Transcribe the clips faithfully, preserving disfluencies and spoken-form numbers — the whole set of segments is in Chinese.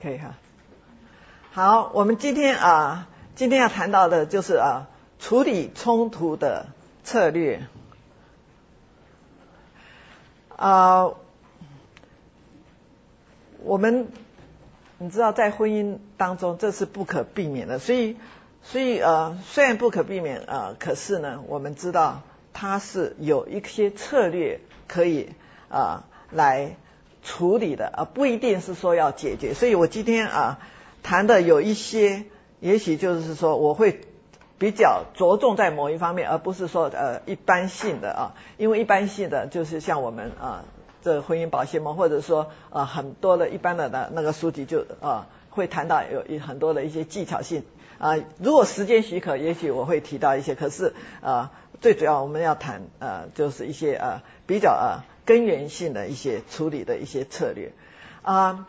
可以哈。好，我们今天啊，今天要谈到的就是啊，处理冲突的策略。啊，我们你知道，在婚姻当中这是不可避免的，所以所以呃，虽然不可避免呃，可是呢，我们知道它是有一些策略可以啊、呃、来处理的啊、呃，不一定是说要解决。所以我今天啊、呃、谈的有一些，也许就是说我会比较着重在某一方面，而不是说呃一般性的啊，因为一般性的就是像我们啊这婚姻保鲜膜，或者说呃很多的一般的那那个书籍就啊会谈到有很多的一些技巧性啊，如果时间许可，也许我会提到一些，可是啊最主要我们要谈呃就是一些呃比较呃根源性的一些处理的一些策略啊。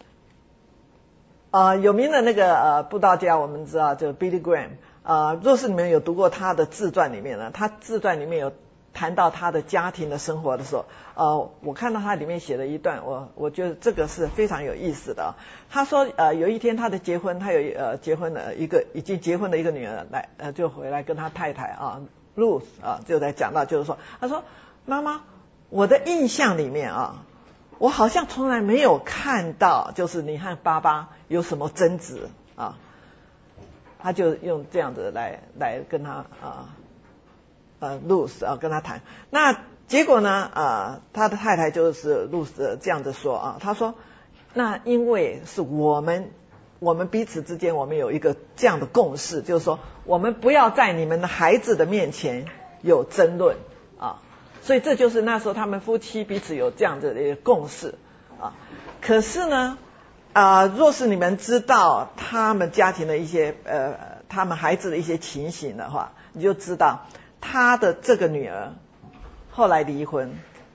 啊、呃，有名的那个呃布道家，我们知道就 Billy Graham 啊、呃，若是你们有读过他的自传里面呢，他自传里面有谈到他的家庭的生活的时候，呃，我看到他里面写了一段，我我觉得这个是非常有意思的。他说，呃，有一天他的结婚，他有呃结婚的一个已经结婚的一个女儿来，呃，就回来跟他太太啊 Ruth 啊就在讲到，就是说，他说妈妈，我的印象里面啊。我好像从来没有看到，就是你和爸爸有什么争执啊，他就用这样子来来跟他啊呃 Ruth 啊跟他谈。那结果呢啊，他的太太就是 Ruth 这样子说啊，他说那因为是我们我们彼此之间我们有一个这样的共识，就是说我们不要在你们的孩子的面前有争论啊。所以这就是那时候他们夫妻彼此有这样的一个共识啊。可是呢，啊、呃，若是你们知道他们家庭的一些呃，他们孩子的一些情形的话，你就知道他的这个女儿后来离婚，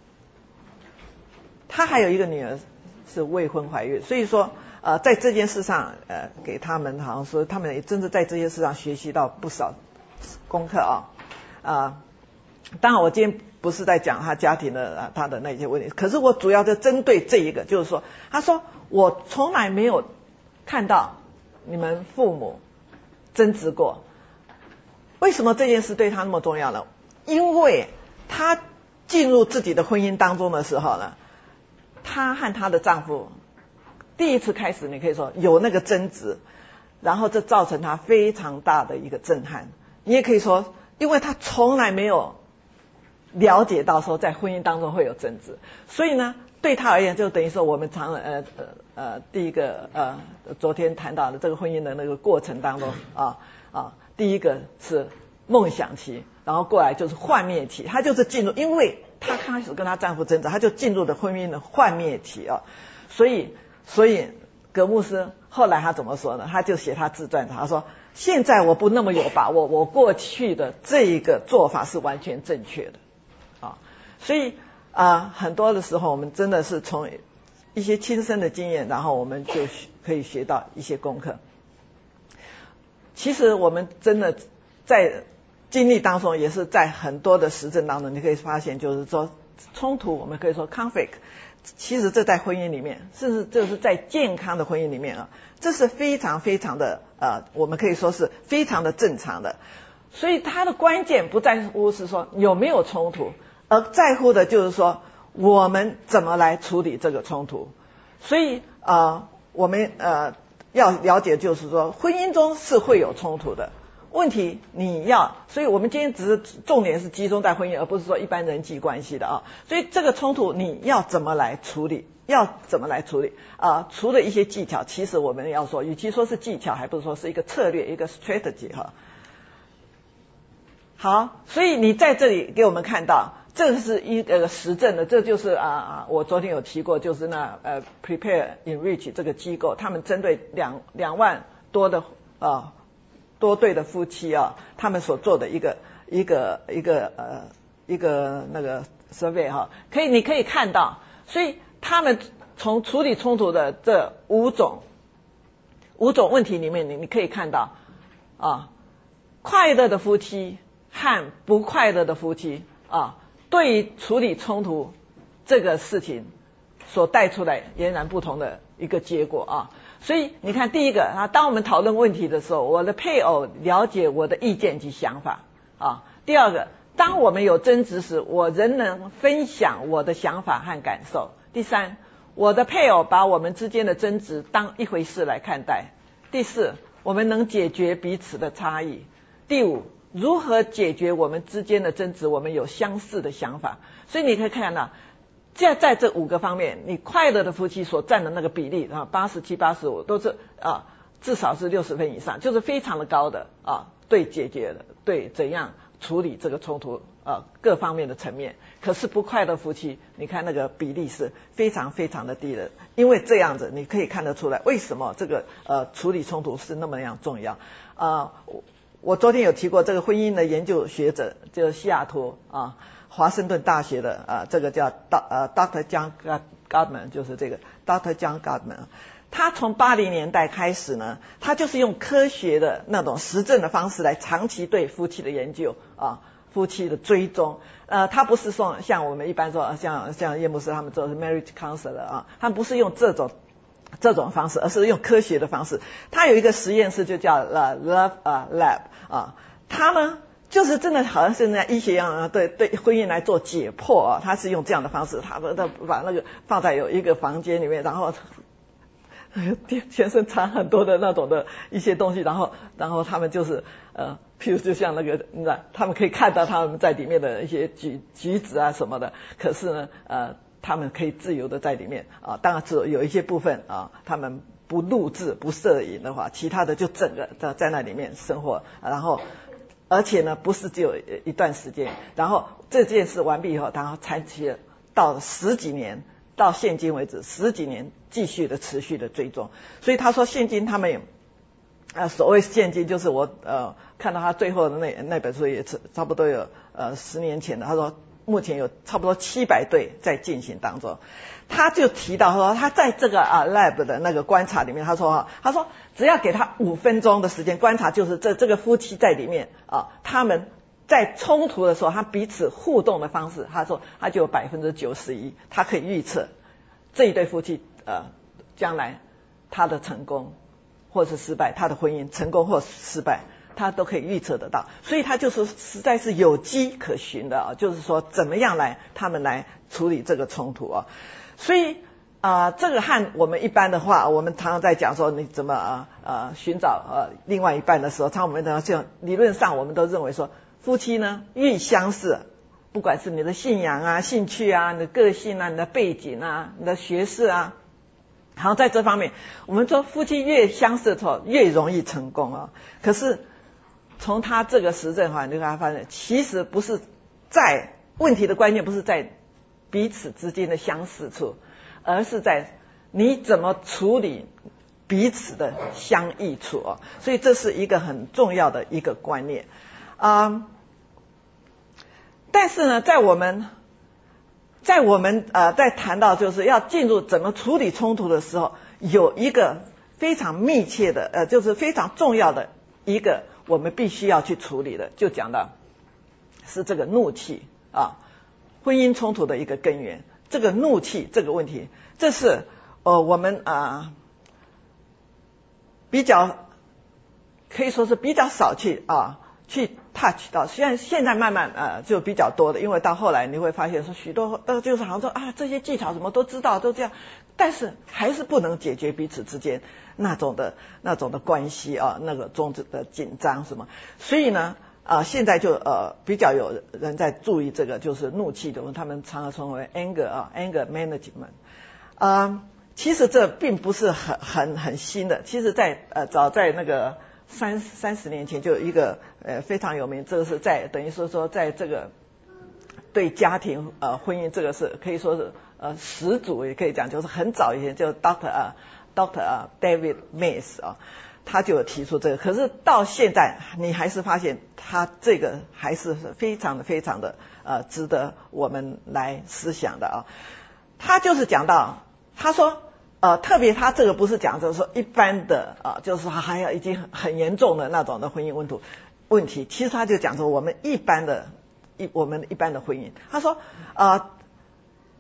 他还有一个女儿是未婚怀孕，所以说呃，在这件事上呃，给他们好像说他们也真的在这些事上学习到不少功课啊啊。呃当然我今天不是在讲他家庭的、啊、他的那些问题，可是我主要就针对这一个，就是说他说我从来没有看到你们父母争执过。为什么这件事对他那么重要呢？因为他进入自己的婚姻当中的时候呢，她和她的丈夫第一次开始你可以说有那个争执，然后这造成她非常大的一个震撼。你也可以说因为她从来没有了解到说在婚姻当中会有争执，所以呢对他而言就等于说我们常呃呃呃第一个呃昨天谈到的这个婚姻的那个过程当中啊啊第一个是梦想期，然后过来就是幻灭期，他就是进入，因为他开始跟他丈夫争执，他就进入了婚姻的幻灭期啊，所以所以葛牧师后来他怎么说呢？他就写他自传，他说现在我不那么有把握，我过去的这一个做法是完全正确的。啊，所以啊、呃，很多的时候我们真的是从一些亲身的经验，然后我们就可以学到一些功课。其实我们真的在经历当中，也是在很多的实证当中，你可以发现，就是说冲突，我们可以说 conflict， 其实这在婚姻里面，甚至就是在健康的婚姻里面啊，这是非常非常的呃，我们可以说是非常的正常的。所以它的关键不在乎是说有没有冲突，而在乎的就是说我们怎么来处理这个冲突。所以呃我们呃要了解就是说婚姻中是会有冲突的问题，你要，所以我们今天只是重点是集中在婚姻，而不是说一般人际关系的啊。所以这个冲突你要怎么来处理，要怎么来处理啊、呃？除了一些技巧，其实我们要说，与其说是技巧，还不如说是一个策略，一个 strategy 哈。好，所以你在这里给我们看到，这是一个实证的，这就是啊啊，我昨天有提过，就是那呃 Prepare Enrich 这个机构，他们针对两两万多的啊多对的夫妻啊，他们所做的一个一个一个呃一个那个 survey 哈，可以你可以看到，所以他们从处理冲突的这五种五种问题里面，你你可以看到啊，快乐的夫妻和不快乐的夫妻啊，对于处理冲突这个事情所带出来俨然不同的一个结果啊。所以你看，第一个啊，当我们讨论问题的时候，我的配偶了解我的意见及想法啊。第二个，当我们有争执时，我仍能分享我的想法和感受。第三，我的配偶把我们之间的争执当一回事来看待。第四，我们能解决彼此的差异。第五，如何解决我们之间的争执，我们有相似的想法。所以你可以看到，在在这五个方面，你快乐的夫妻所占的那个比例啊，八十七、八十五都是啊，至少是六十分以上，就是非常的高的啊，对解决的，对怎样处理这个冲突啊各方面的层面。可是不快乐夫妻，你看那个比例是非常非常的低的。因为这样子，你可以看得出来为什么这个呃处理冲突是那么样重要啊。我我昨天有提过这个婚姻的研究学者，就是西雅图啊。华盛顿大学的啊，这个叫 Doctor John Gottman， 就是这个 Doctor John Gottman， 他从八零年代开始呢，他就是用科学的那种实证的方式来长期对夫妻的研究啊，夫妻的追踪。呃，他不是说像我们一般说像像叶牧师他们做的 marriage counselor 啊，他们不是用这种这种方式，而是用科学的方式。他有一个实验室就叫 Love Lab 啊，他呢。就是真的好像是那医学一样啊，对对，婚姻来做解剖啊，他是用这样的方式，他他把那个放在有一个房间里面，然后全身藏很多的那种的一些东西，然后然后他们就是呃，譬如就像那个，你知道，他们可以看到他们在里面的一些举举止啊什么的，可是呢呃，他们可以自由的在里面啊，当然只有有一些部分啊，他们不录制不摄影的话，其他的就整个在在那里面生活，然后。而且呢，不是只有一段时间，然后这件事完毕以后，然后长期到十几年，到现今为止十几年继续的持续的追踪。所以他说，现今他们也呃所谓现今就是我呃看到他最后的那那本书也是差不多有呃十年前的，他说目前有差不多七百对在进行当中。他就提到说，他在这个啊 lab 的那个观察里面，他说哈，他说只要给他五分钟的时间观察，就是这这个夫妻在里面啊，他们在冲突的时候，他彼此互动的方式，他说他就有百分之九十一，他可以预测这一对夫妻呃将来他的成功或是失败，他的婚姻成功或失败，他都可以预测得到，所以他就是实在是有迹可循的啊，就是说怎么样来他们来处理这个冲突啊。所以啊、呃，这个和我们一般的话，我们常常在讲说你怎么啊呃寻找呃另外一半的时候，常我们讲这样理论上我们都认为说，夫妻呢越相似，不管是你的信仰啊、兴趣啊、你的个性啊、你的背景啊、你的学识啊，好，在这方面，我们说夫妻越相似的时候越容易成功啊。可是从他这个实证哈，你就发现其实不是在问题的关键不是在彼此之间的相似处，而是在你怎么处理彼此的相异处啊。所以这是一个很重要的一个观念啊、嗯。但是呢，在我们在我们呃在谈到就是要进入怎么处理冲突的时候，有一个非常密切的呃就是非常重要的一个我们必须要去处理的，就讲到是这个怒气啊。婚姻冲突的一个根源，这个怒气这个问题，这是呃我们啊、呃、比较可以说是比较少去啊去 touch 到，虽然现在慢慢呃就比较多的，因为到后来你会发现说许多呃就是好像说啊这些技巧什么都知道都这样，但是还是不能解决彼此之间那种的那种的关系啊，那个中的紧张什么，所以呢。啊，现在就呃比较有人在注意这个，就是怒气的，他们常常称为 anger 啊 ，anger management。啊，其实这并不是很很很新的，其实在呃早在那个三三十年前就有一个呃非常有名，这个是在等于说说在这个对家庭呃婚姻这个是可以说是呃始祖，也可以讲就是很早以前就 Doctor 啊 Doctor 啊 David Mays 啊。他就有提出这个，可是到现在你还是发现他这个还是非常的非常的呃值得我们来思想的啊。他就是讲到，他说呃特别他这个不是讲就是说一般的啊、呃，就是说还要已经很严重的那种的婚姻问题问题，其实他就讲说我们一般的一我们一般的婚姻，他说呃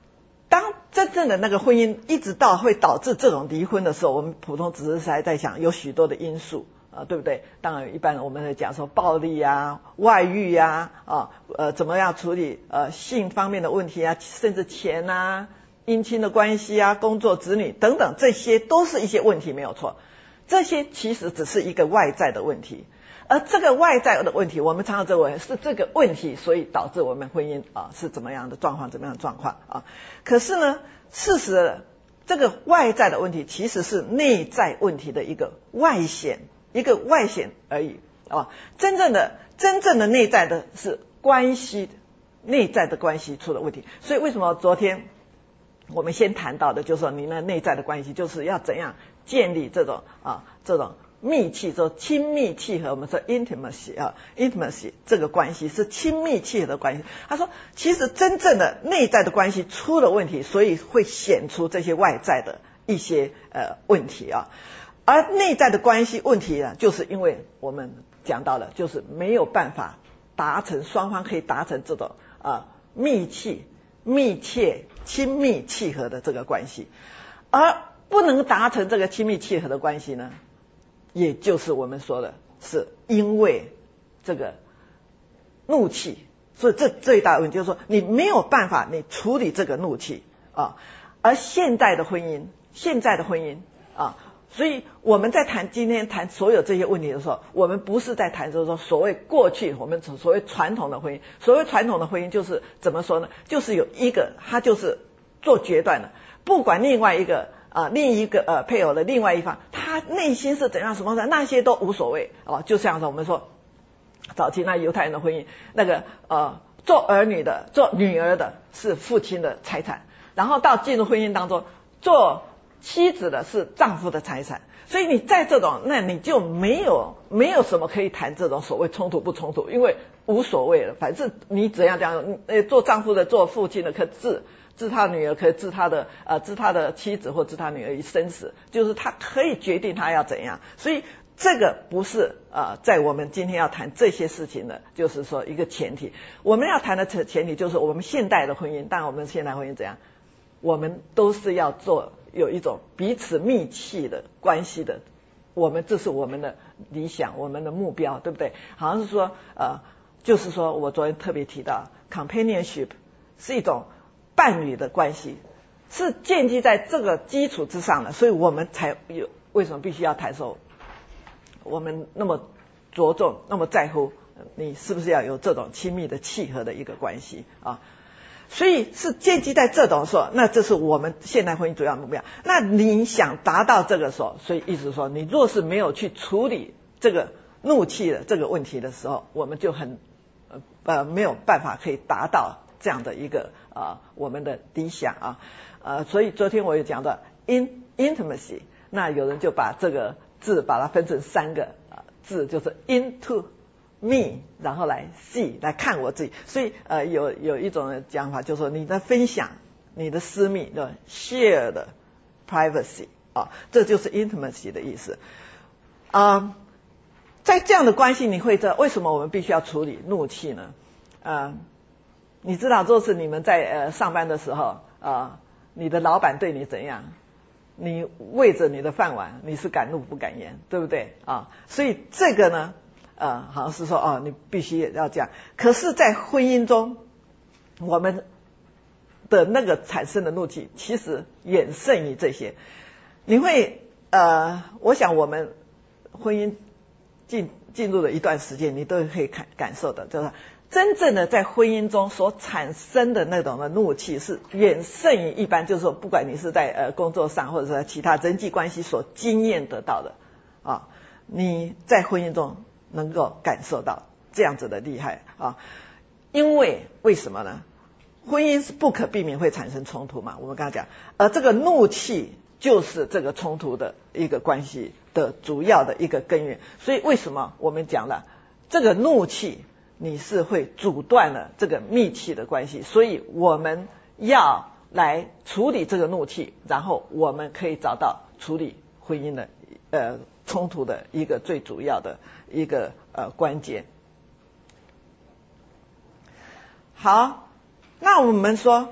当真正的那个婚姻一直到会导致这种离婚的时候，我们普通只是还在想有许多的因素啊，对不对？当然一般我们会讲说暴力啊、外遇啊、啊呃怎么样处理呃性方面的问题啊，甚至钱啊、姻亲的关系啊、工作、子女等等，这些都是一些问题，没有错。这些其实只是一个外在的问题。而这个外在的问题，我们常常认为是这个问题，所以导致我们婚姻啊是怎么样的状况，怎么样的状况啊？可是呢，事实这个外在的问题其实是内在问题的一个外显，一个外显而已啊。真正的真正的内在的是关系，内在的关系出了问题。所以为什么昨天我们先谈到的，就是说你那内在的关系，就是要怎样建立这种啊这种。密契，说亲密契合，我们说 intimacy 啊 ，intimacy 这个关系是亲密契合的关系。他说，其实真正的内在的关系出了问题，所以会显出这些外在的一些呃问题啊。而内在的关系问题呢，就是因为我们讲到了，就是没有办法达成双方可以达成这种啊密契、密切、亲密契合的这个关系，而不能达成这个亲密契合的关系呢？也就是我们说的是因为这个怒气，所以这最大的问题就是说你没有办法你处理这个怒气啊。而现代的婚姻，现在的婚姻啊，所以我们在谈今天谈所有这些问题的时候，我们不是在谈就是说所谓过去我们所谓传统的婚姻，所谓传统的婚姻就是怎么说呢？就是有一个他就是做决断的，不管另外一个。啊、呃，另一个呃配偶的另外一方，他内心是怎样什么的，那些都无所谓哦。就像是我们说，早期那犹太人的婚姻，那个呃做儿女的、做女儿的是父亲的财产，然后到进入婚姻当中，做妻子的是丈夫的财产。所以你在这种，那你就没有没有什么可以谈这种所谓冲突不冲突，因为无所谓了，反正你怎样怎样，呃，做丈夫的、做父亲的可治。治他的女儿，可以治他的呃治他的妻子或治他女儿于生死，就是他可以决定他要怎样。所以这个不是呃在我们今天要谈这些事情的，就是说一个前提。我们要谈的前提就是我们现代的婚姻，当然我们现代婚姻怎样，我们都是要做有一种彼此密契的关系的。我们这是我们的理想，我们的目标，对不对？好像是说呃就是说我昨天特别提到 companionship 是一种。伴侣的关系是建基在这个基础之上的，所以我们才有为什么必须要谈说我们那么着重那么在乎你是不是要有这种亲密的契合的一个关系啊？所以是建基在这种说，那这是我们现代婚姻主要目标。那你想达到这个时候，所以意思说，你若是没有去处理这个怒气的这个问题的时候，我们就很呃呃没有办法可以达到这样的一个啊、呃、我们的理想啊呃所以昨天我也讲到 in intimacy， 那有人就把这个字把它分成三个啊、呃、字，就是 into me， 然后来 see 来看我自己。所以呃有有一种讲法就是说你的分享，你的私密的 share 的 privacy 啊，这就是 intimacy 的意思啊、呃。在这样的关系，你会知道为什么我们必须要处理怒气呢？呃你知道，若是你们在呃上班的时候啊、呃，你的老板对你怎样，你为着你的饭碗，你是敢怒不敢言，对不对啊？所以这个呢，呃，好像是说哦，你必须要这样。可是，在婚姻中，我们的那个产生的怒气，其实远胜于这些。你会呃，我想我们婚姻进进入了一段时间，你都可以感感受的，就是。真正的在婚姻中所产生的那种的怒气是远胜于一般，就是说不管你是在呃工作上或者是在其他人际关系所经验得到的啊，你在婚姻中能够感受到这样子的厉害啊。因为为什么呢？婚姻是不可避免会产生冲突嘛，我们刚才讲，而这个怒气就是这个冲突的一个关系的主要的一个根源。所以为什么我们讲了这个怒气你是会阻断了这个密契的关系，所以我们要来处理这个怒气，然后我们可以找到处理婚姻的呃冲突的一个最主要的一个呃关键。好，那我们说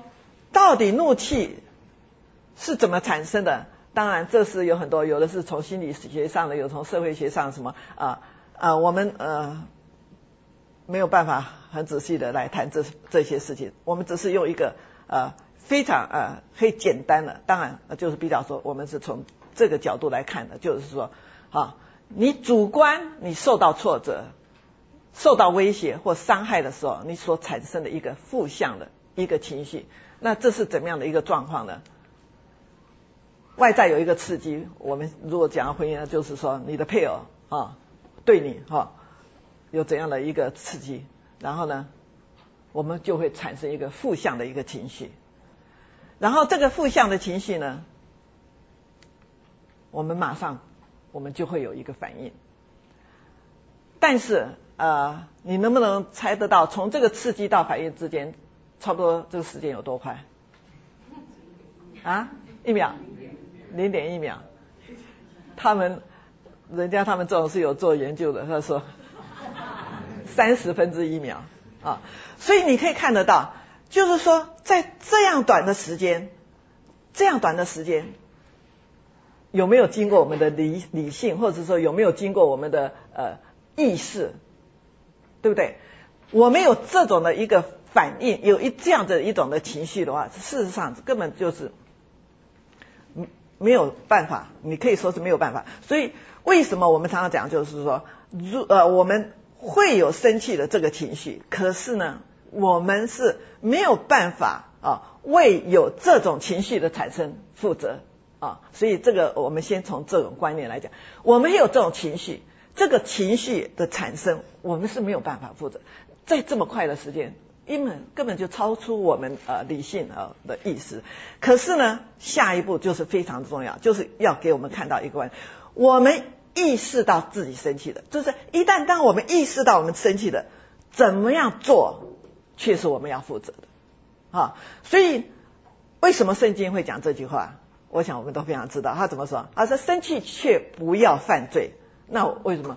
到底怒气是怎么产生的？当然这是有很多，有的是从心理学上的，有从社会学上什么啊啊，我们呃没有办法很仔细的来谈这这些事情，我们只是用一个呃非常呃可以简单的，当然就是比较说我们是从这个角度来看的，就是说啊，你主观你受到挫折、受到威胁或伤害的时候，你所产生的一个负向的一个情绪，那这是怎么样的一个状况呢？外在有一个刺激，我们如果讲婚姻呢，就是说你的配偶啊对你哈、啊、有怎样的一个刺激，然后呢，我们就会产生一个负向的一个情绪，然后这个负向的情绪呢，我们马上我们就会有一个反应。但是呃，你能不能猜得到，从这个刺激到反应之间，差不多这个时间有多快？啊，一秒，零点一秒。他们，人家他们这种是有做研究的，他说三十分之一秒啊，所以你可以看得到，就是说在这样短的时间，这样短的时间，有没有经过我们的理理性，或者说有没有经过我们的呃意识？对不对？我们有这种的一个反应，有一这样的一种的情绪的话，事实上根本就是没有办法，你可以说是没有办法。所以为什么我们常常讲，就是说，如呃我们会有生气的这个情绪，可是呢，我们是没有办法啊为有这种情绪的产生负责啊。所以这个我们先从这种观念来讲，我们有这种情绪。这个情绪的产生，我们是没有办法负责，在这么快的时间，根本根本就超出我们呃理性呃的意识。可是呢，下一步就是非常重要，就是要给我们看到一个观念，我们意识到自己生气的，就是一旦当我们意识到我们生气的，怎么样做，却是我们要负责的啊。所以为什么圣经会讲这句话？我想我们都非常知道，他怎么说？他说：“生气却不要犯罪。”那为什么？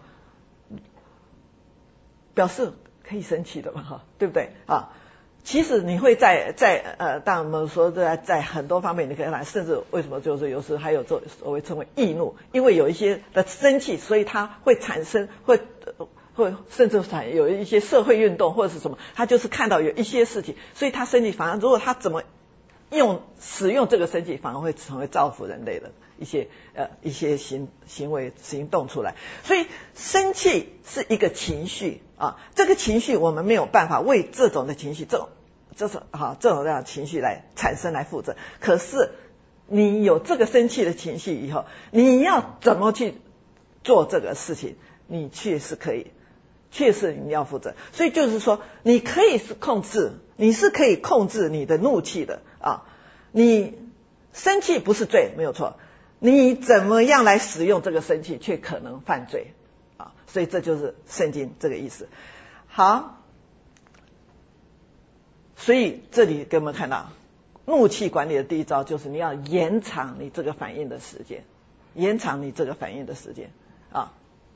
表示可以生气的嘛，哈，对不对啊？其实你会在在呃，当然我们说在在很多方面你可以来，甚至为什么就是有时还有这所谓称为易怒，因为有一些的生气，所以它会产生会会甚至产有一些社会运动或者是什么，他就是看到有一些事情，所以他生气，反而如果他怎么用使用这个生气，反而会成为造福人类的一些呃一些行行为行动出来。所以生气是一个情绪啊，这个情绪我们没有办法为这种的情绪这种这种哈这种这样的情绪来产生来负责。可是你有这个生气的情绪以后，你要怎么去做这个事情，你确实可以，确实你要负责。所以就是说，你可以是控制，你是可以控制你的怒气的啊。你生气不是罪，没有错。你怎么样来使用这个生气，却可能犯罪啊！所以这就是圣经这个意思。好，所以这里给我们看到，怒气管理的第一招就是你要延长你这个反应的时间，延长你这个反应的时间啊。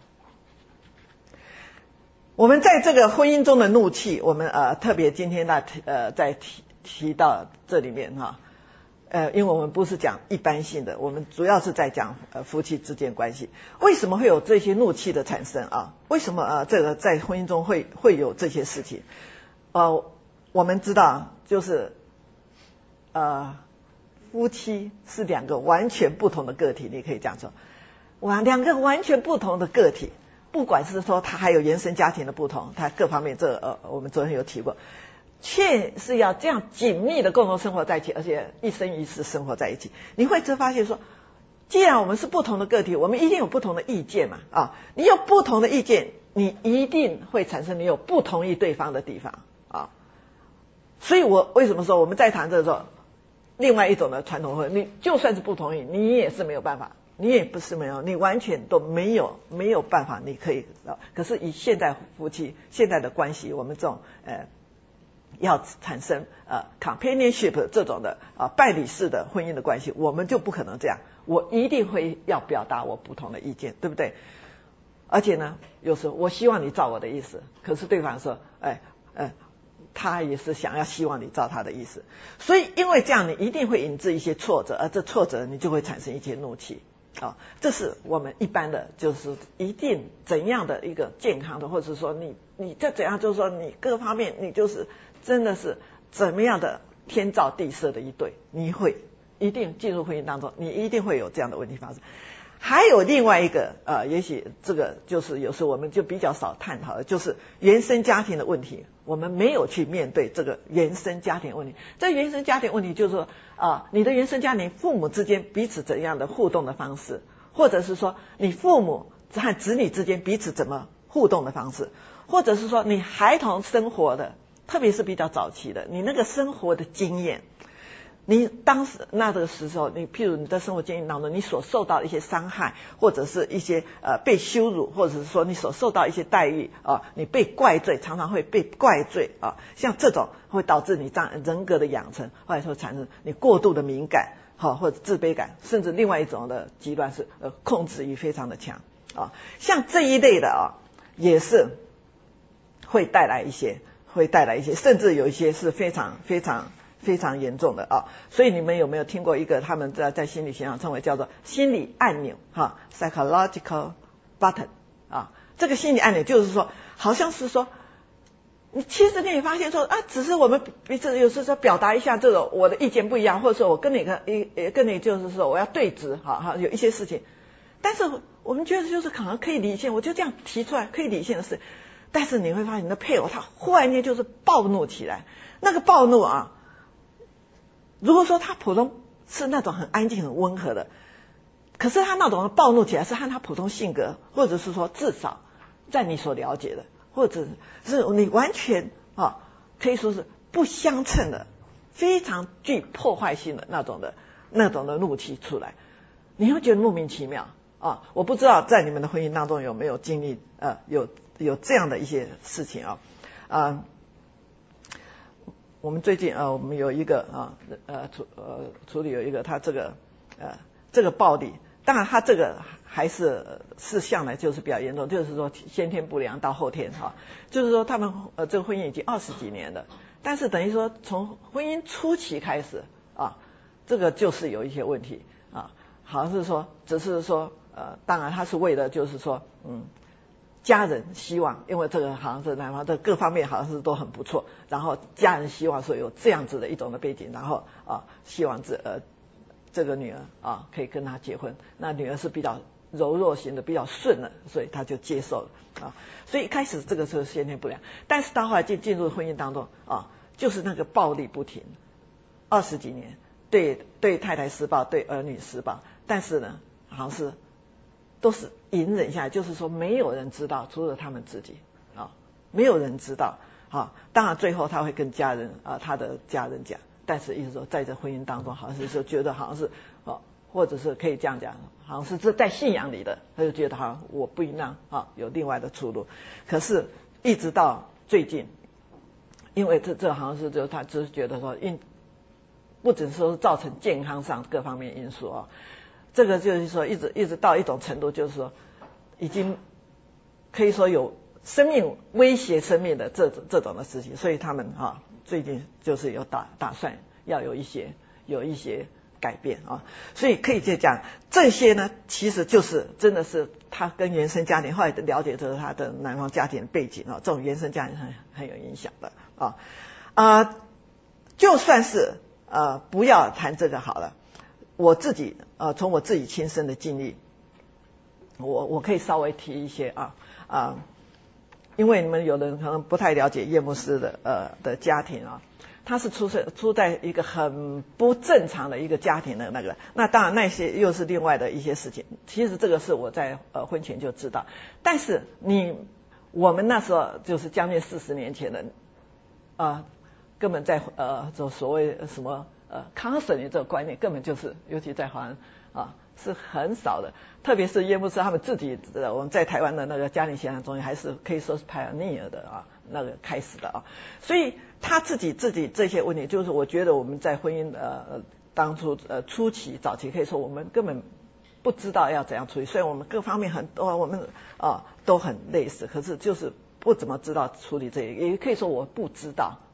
我们在这个婚姻中的怒气，我们呃特别今天呢呃在提提到这里面哈。呃，因为我们不是讲一般性的，我们主要是在讲呃夫妻之间关系。为什么会有这些怒气的产生啊？为什么呃这个在婚姻中会会有这些事情？呃，我们知道就是呃夫妻是两个完全不同的个体，你可以这样说，哇，两个完全不同的个体，不管是说他还有原生家庭的不同，他各方面这呃我们昨天有提过。却是要这样紧密的共同生活在一起，而且一生一世生活在一起。你会只发现说，既然我们是不同的个体，我们一定有不同的意见嘛啊！你有不同的意见，你一定会产生你有不同意对方的地方啊。所以我为什么说我们在谈这个时候，另外一种的传统婚，你就算是不同意，你也是没有办法，你也不是没有，你完全都没有没有办法，你可以啊。可是以现代夫妻现在的关系，我们这种呃。要产生呃 companionship 这种的啊、呃、伴侣式的婚姻的关系，我们就不可能这样。我一定会要表达我不同的意见，对不对？而且呢，有时候我希望你照我的意思，可是对方说，哎，呃， 他也是想要希望你照他的意思，所以因为这样你一定会引致一些挫折，而这挫折你就会产生一些怒气啊、哦，这是我们一般的就是一定怎样的一个健康的，或者是说你你这怎样，就是说你各方面你就是真的是怎么样的天造地设的一对，你会一定进入婚姻当中，你一定会有这样的问题发生。还有另外一个呃，也许这个就是有时候我们就比较少探讨的，就是原生家庭的问题，我们没有去面对这个原生家庭问题。这原生家庭问题就是说啊、呃，你的原生家庭父母之间彼此怎样的互动的方式，或者是说你父母和子女之间彼此怎么互动的方式，或者是说你孩童生活的，特别是比较早期的，你那个生活的经验。你当时那个时候，你譬如你在生活经验当中，你所受到的一些伤害，或者是一些呃被羞辱，或者是说你所受到一些待遇啊，你被怪罪，常常会被怪罪啊，像这种会导致你这样人格的养成，或者说产生你过度的敏感，好、啊、或者自卑感，甚至另外一种的极端是呃控制欲非常的强啊，像这一类的啊，也是会带来一些，会带来一些，甚至有一些是非常非常。非常严重的啊，所以你们有没有听过一个他们在在心理学上称为叫做心理按钮哈 psychological button 啊，这个心理按钮就是说，好像是说，你其实你也发现说啊，只是我们彼此有时候说表达一下这种我的意见不一样，或者说我跟你个一跟你就是说我要对峙哈哈，有一些事情，但是我们觉得就是可能可以理性，我就这样提出来可以理性的事，但是你会发现你的配偶他忽然间就是暴怒起来，那个暴怒啊。如果说他普通是那种很安静很温和的，可是他那种暴怒起来是和他普通性格，或者是说至少在你所了解的，或者是你完全啊可以说是不相称的，非常具破坏性的那种的那种的怒气出来，你会觉得莫名其妙啊！我不知道在你们的婚姻当中有没有经历呃有有这样的一些事情啊啊。呃我们最近啊，我们有一个啊呃处呃处理有一个他这个呃这个暴力，当然他这个还是是向来就是比较严重，就是说先天不良到后天哈、啊，就是说他们呃这个婚姻已经二十几年了，但是等于说从婚姻初期开始啊，这个就是有一些问题啊，好像是说只是说呃当然他是为了就是说嗯。家人希望，因为这个好像是男方的各方面好像是都很不错，然后家人希望说有这样子的一种的背景，然后啊希望这呃这个女儿啊可以跟他结婚，那女儿是比较柔弱型的，比较顺的，所以他就接受了啊。所以一开始这个时候先天不良，但是到后来进进入婚姻当中啊，就是那个暴力不停，二十几年，对对太太施暴，对儿女施暴，但是呢，好像是。都是隐忍下来，就是说没有人知道，除了他们自己啊，没有人知道啊。当然最后他会跟家人啊，他的家人讲，但是意思说在这婚姻当中，好像是说觉得好像是啊，或者是可以这样讲，好像是这在信仰里的，他就觉得好像我不应当啊有另外的出路。可是，一直到最近，因为这这好像是就他只是觉得说，因不只是说造成健康上各方面因素啊。这个就是说，一直一直到一种程度，就是说，已经可以说有生命威胁生命的这种这种的事情，所以他们啊，最近就是有打打算要有一些有一些改变啊，所以可以就讲这些呢，其实就是真的是他跟原生家庭后来的了解，就是他的男方家庭的背景啊，这种原生家庭很很有影响的啊啊、呃，就算是呃不要谈这个好了。我自己呃，从我自己亲身的经历，我我可以稍微提一些啊啊，因为你们有的人可能不太了解叶牧师的呃的家庭啊，他是出生出在一个很不正常的一个家庭的那个，那当然那些又是另外的一些事情。其实这个是我在呃婚前就知道，但是你我们那时候就是将近四十年前的啊、呃，根本在呃就所谓什么。呃 counseling 这个观念根本就是，尤其在华人啊是很少的，特别是叶牧师他们自己，呃，我们在台湾的那个家庭协谈中心还是可以说是 pioneer 的啊，那个开始的啊，所以他自己自己这些问题，就是我觉得我们在婚姻呃当初呃初期早期可以说我们根本不知道要怎样处理，虽然我们各方面很多我们啊都很类似，可是就是不怎么知道处理这个，也可以说我不知道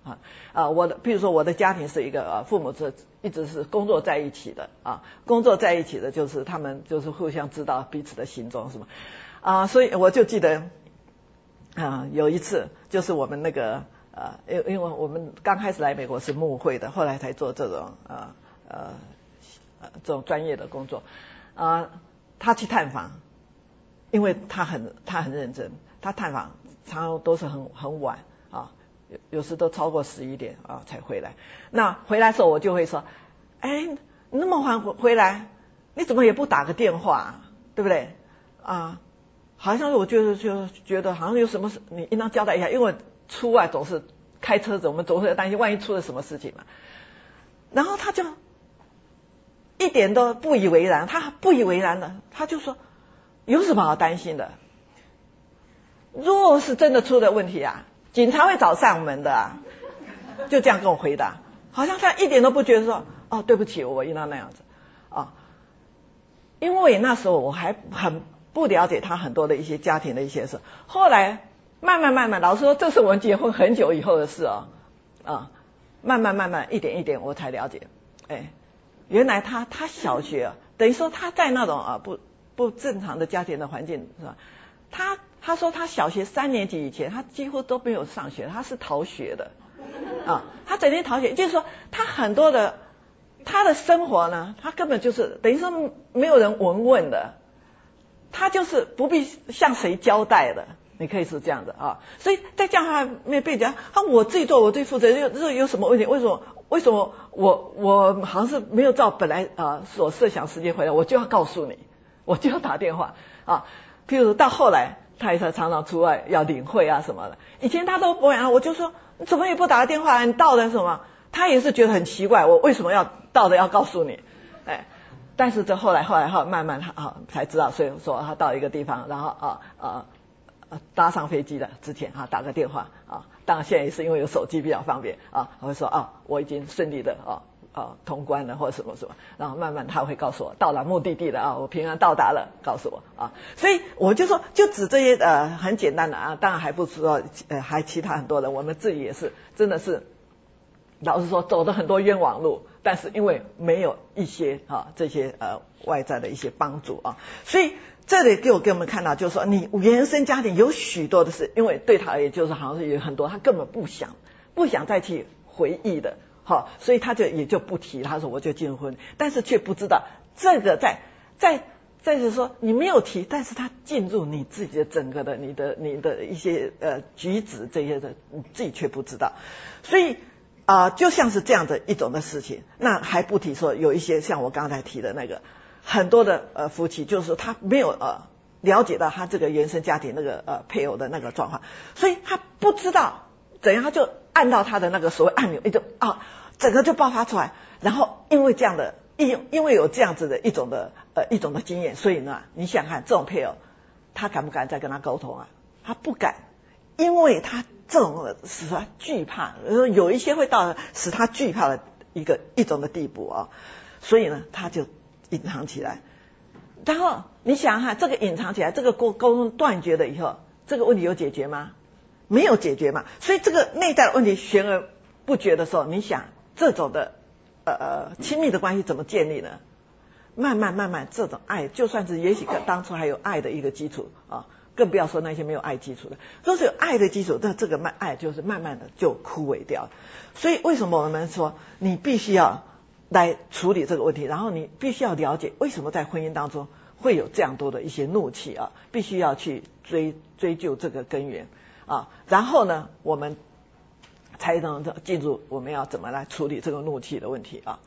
啊啊，我的，譬如说我的家庭是一个呃父母是一直是工作在一起的啊，工作在一起的就是他们就是互相知道彼此的行踪什么啊，所以我就记得啊有一次就是我们那个呃因因为我们刚开始来美国是牧会的，后来才做这种呃呃呃这种专业的工作啊，他去探访，因为他很他很认真，他探访常常都是很很晚啊。有有时都超过十一点啊才回来。那回来的时候我就会说，哎，你那么晚回来，你怎么也不打个电话，对不对？啊，好像我就是就觉得好像有什么事你应当交代一下，因为出外总是开车子，我们总是担心万一出了什么事情嘛。然后他就一点都不以为然，他不以为然的，他就说有什么好担心的？若是真的出了问题啊，警察会找上门的啊，就这样跟我回答，好像他一点都不觉得说，哦，对不起，我应当那样子啊，因为那时候我还很不了解他很多的一些家庭的一些事，后来慢慢慢慢，老实说，这是我们结婚很久以后的事哦，啊，慢慢慢慢一点一点我才了解，哎，原来他他小学、啊、等于说他在那种啊不不正常的家庭的环境是吧？他他说他小学三年级以前他几乎都没有上学，他是逃学的啊，他整天逃学，就是说他很多的他的生活呢，他根本就是等于说没有人闻问的，他就是不必向谁交代的，你可以是这样的啊。所以在这样他没有被讲，他我自己做我自己负责，有这有什么问题？为什么为什么我我好像是没有照本来啊所设想时间回来，我就要告诉你，我就要打电话啊。譬如到后来，他也常常出外要领会啊什么的。以前他都不会啊，我就说你怎么也不打个电话，你到了什么？他也是觉得很奇怪，我为什么要到了要告诉你？哎，但是这后来后来后慢慢他啊才知道，所以说他到一个地方，然后啊啊搭上飞机的之前啊打个电话啊，当然现在也是因为有手机比较方便啊，我会说啊我已经顺利的啊。啊，通关了或者什么什么，然后慢慢他会告诉我到了目的地了啊，我平安到达了，告诉我啊，所以我就说就指这些呃很简单的啊，当然还不说呃还其他很多人，我们自己也是真的是老实说走了很多冤枉路，但是因为没有一些啊这些呃外在的一些帮助啊，所以这里给我给我们看到就是说你原生家庭有许多的事，因为对他也就是好像是有很多他根本不想不想再去回忆的。好，所以他就也就不提，他说我就进婚，但是却不知道这个在在在就是说你没有提，但是他进入你自己的整个的你的你的一些呃举止这些的，你自己却不知道，所以啊、呃、就像是这样的一种的事情，那还不提说有一些像我刚才提的那个很多的呃夫妻，就是说他没有呃了解到他这个原生家庭那个呃配偶的那个状况，所以他不知道怎样他就按到他的那个所谓按钮，一就啊，整个就爆发出来。然后因为这样的，因因为有这样子的一种的呃一种的经验，所以呢，你想看这种配偶，他敢不敢再跟他沟通啊？他不敢，因为他这种使他惧怕，有一些会到使他惧怕的一个一种的地步啊，所以呢，他就隐藏起来。然后你想想看，这个隐藏起来，这个沟沟通断绝了以后，这个问题有解决吗？没有解决嘛，所以这个内在的问题悬而不决的时候，你想这种的呃亲密的关系怎么建立呢？慢慢慢慢，这种爱就算是也许当初还有爱的一个基础啊，更不要说那些没有爱基础的，都是有爱的基础，那这个慢爱就是慢慢的就枯萎掉了。所以为什么我们说你必须要来处理这个问题，然后你必须要了解为什么在婚姻当中会有这样多的一些怒气啊，必须要去追追究这个根源。啊，然后呢，我们才能进入我们要怎么来处理这个怒气的问题啊。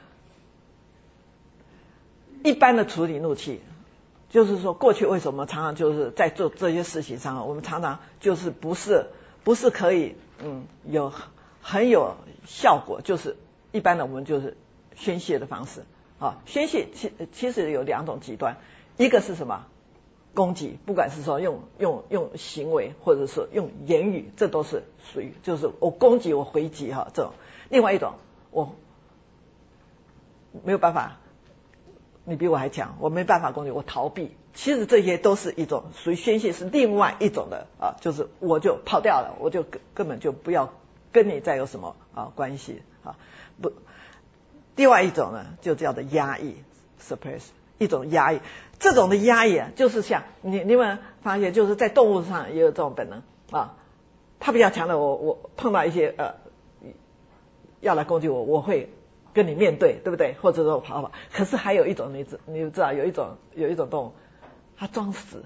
一般的处理怒气，就是说过去为什么常常就是在做这些事情上，我们常常就是不是不是可以嗯有很有效果，就是一般的我们就是宣泄的方式啊，宣泄其其实有两种极端，一个是什么？攻击，不管是说用用用行为，或者是用言语，这都是属于就是我攻击我回击哈这种。另外一种，我没有办法，你比我还强，我没办法攻击，我逃避。其实这些都是一种属于宣泄，是另外一种的啊，就是我就跑掉了，我就根根本就不要跟你再有什么啊关系啊？不，另外一种呢，就叫做压抑 suppress， 一种压抑。这种的压抑啊，就是像你你们发现，就是在动物上也有这种本能啊。它比较强的，我我碰到一些呃要来攻击我，我会跟你面对，对不对？或者说我跑跑。可是还有一种，你知你知道有一种有一种动物，它装死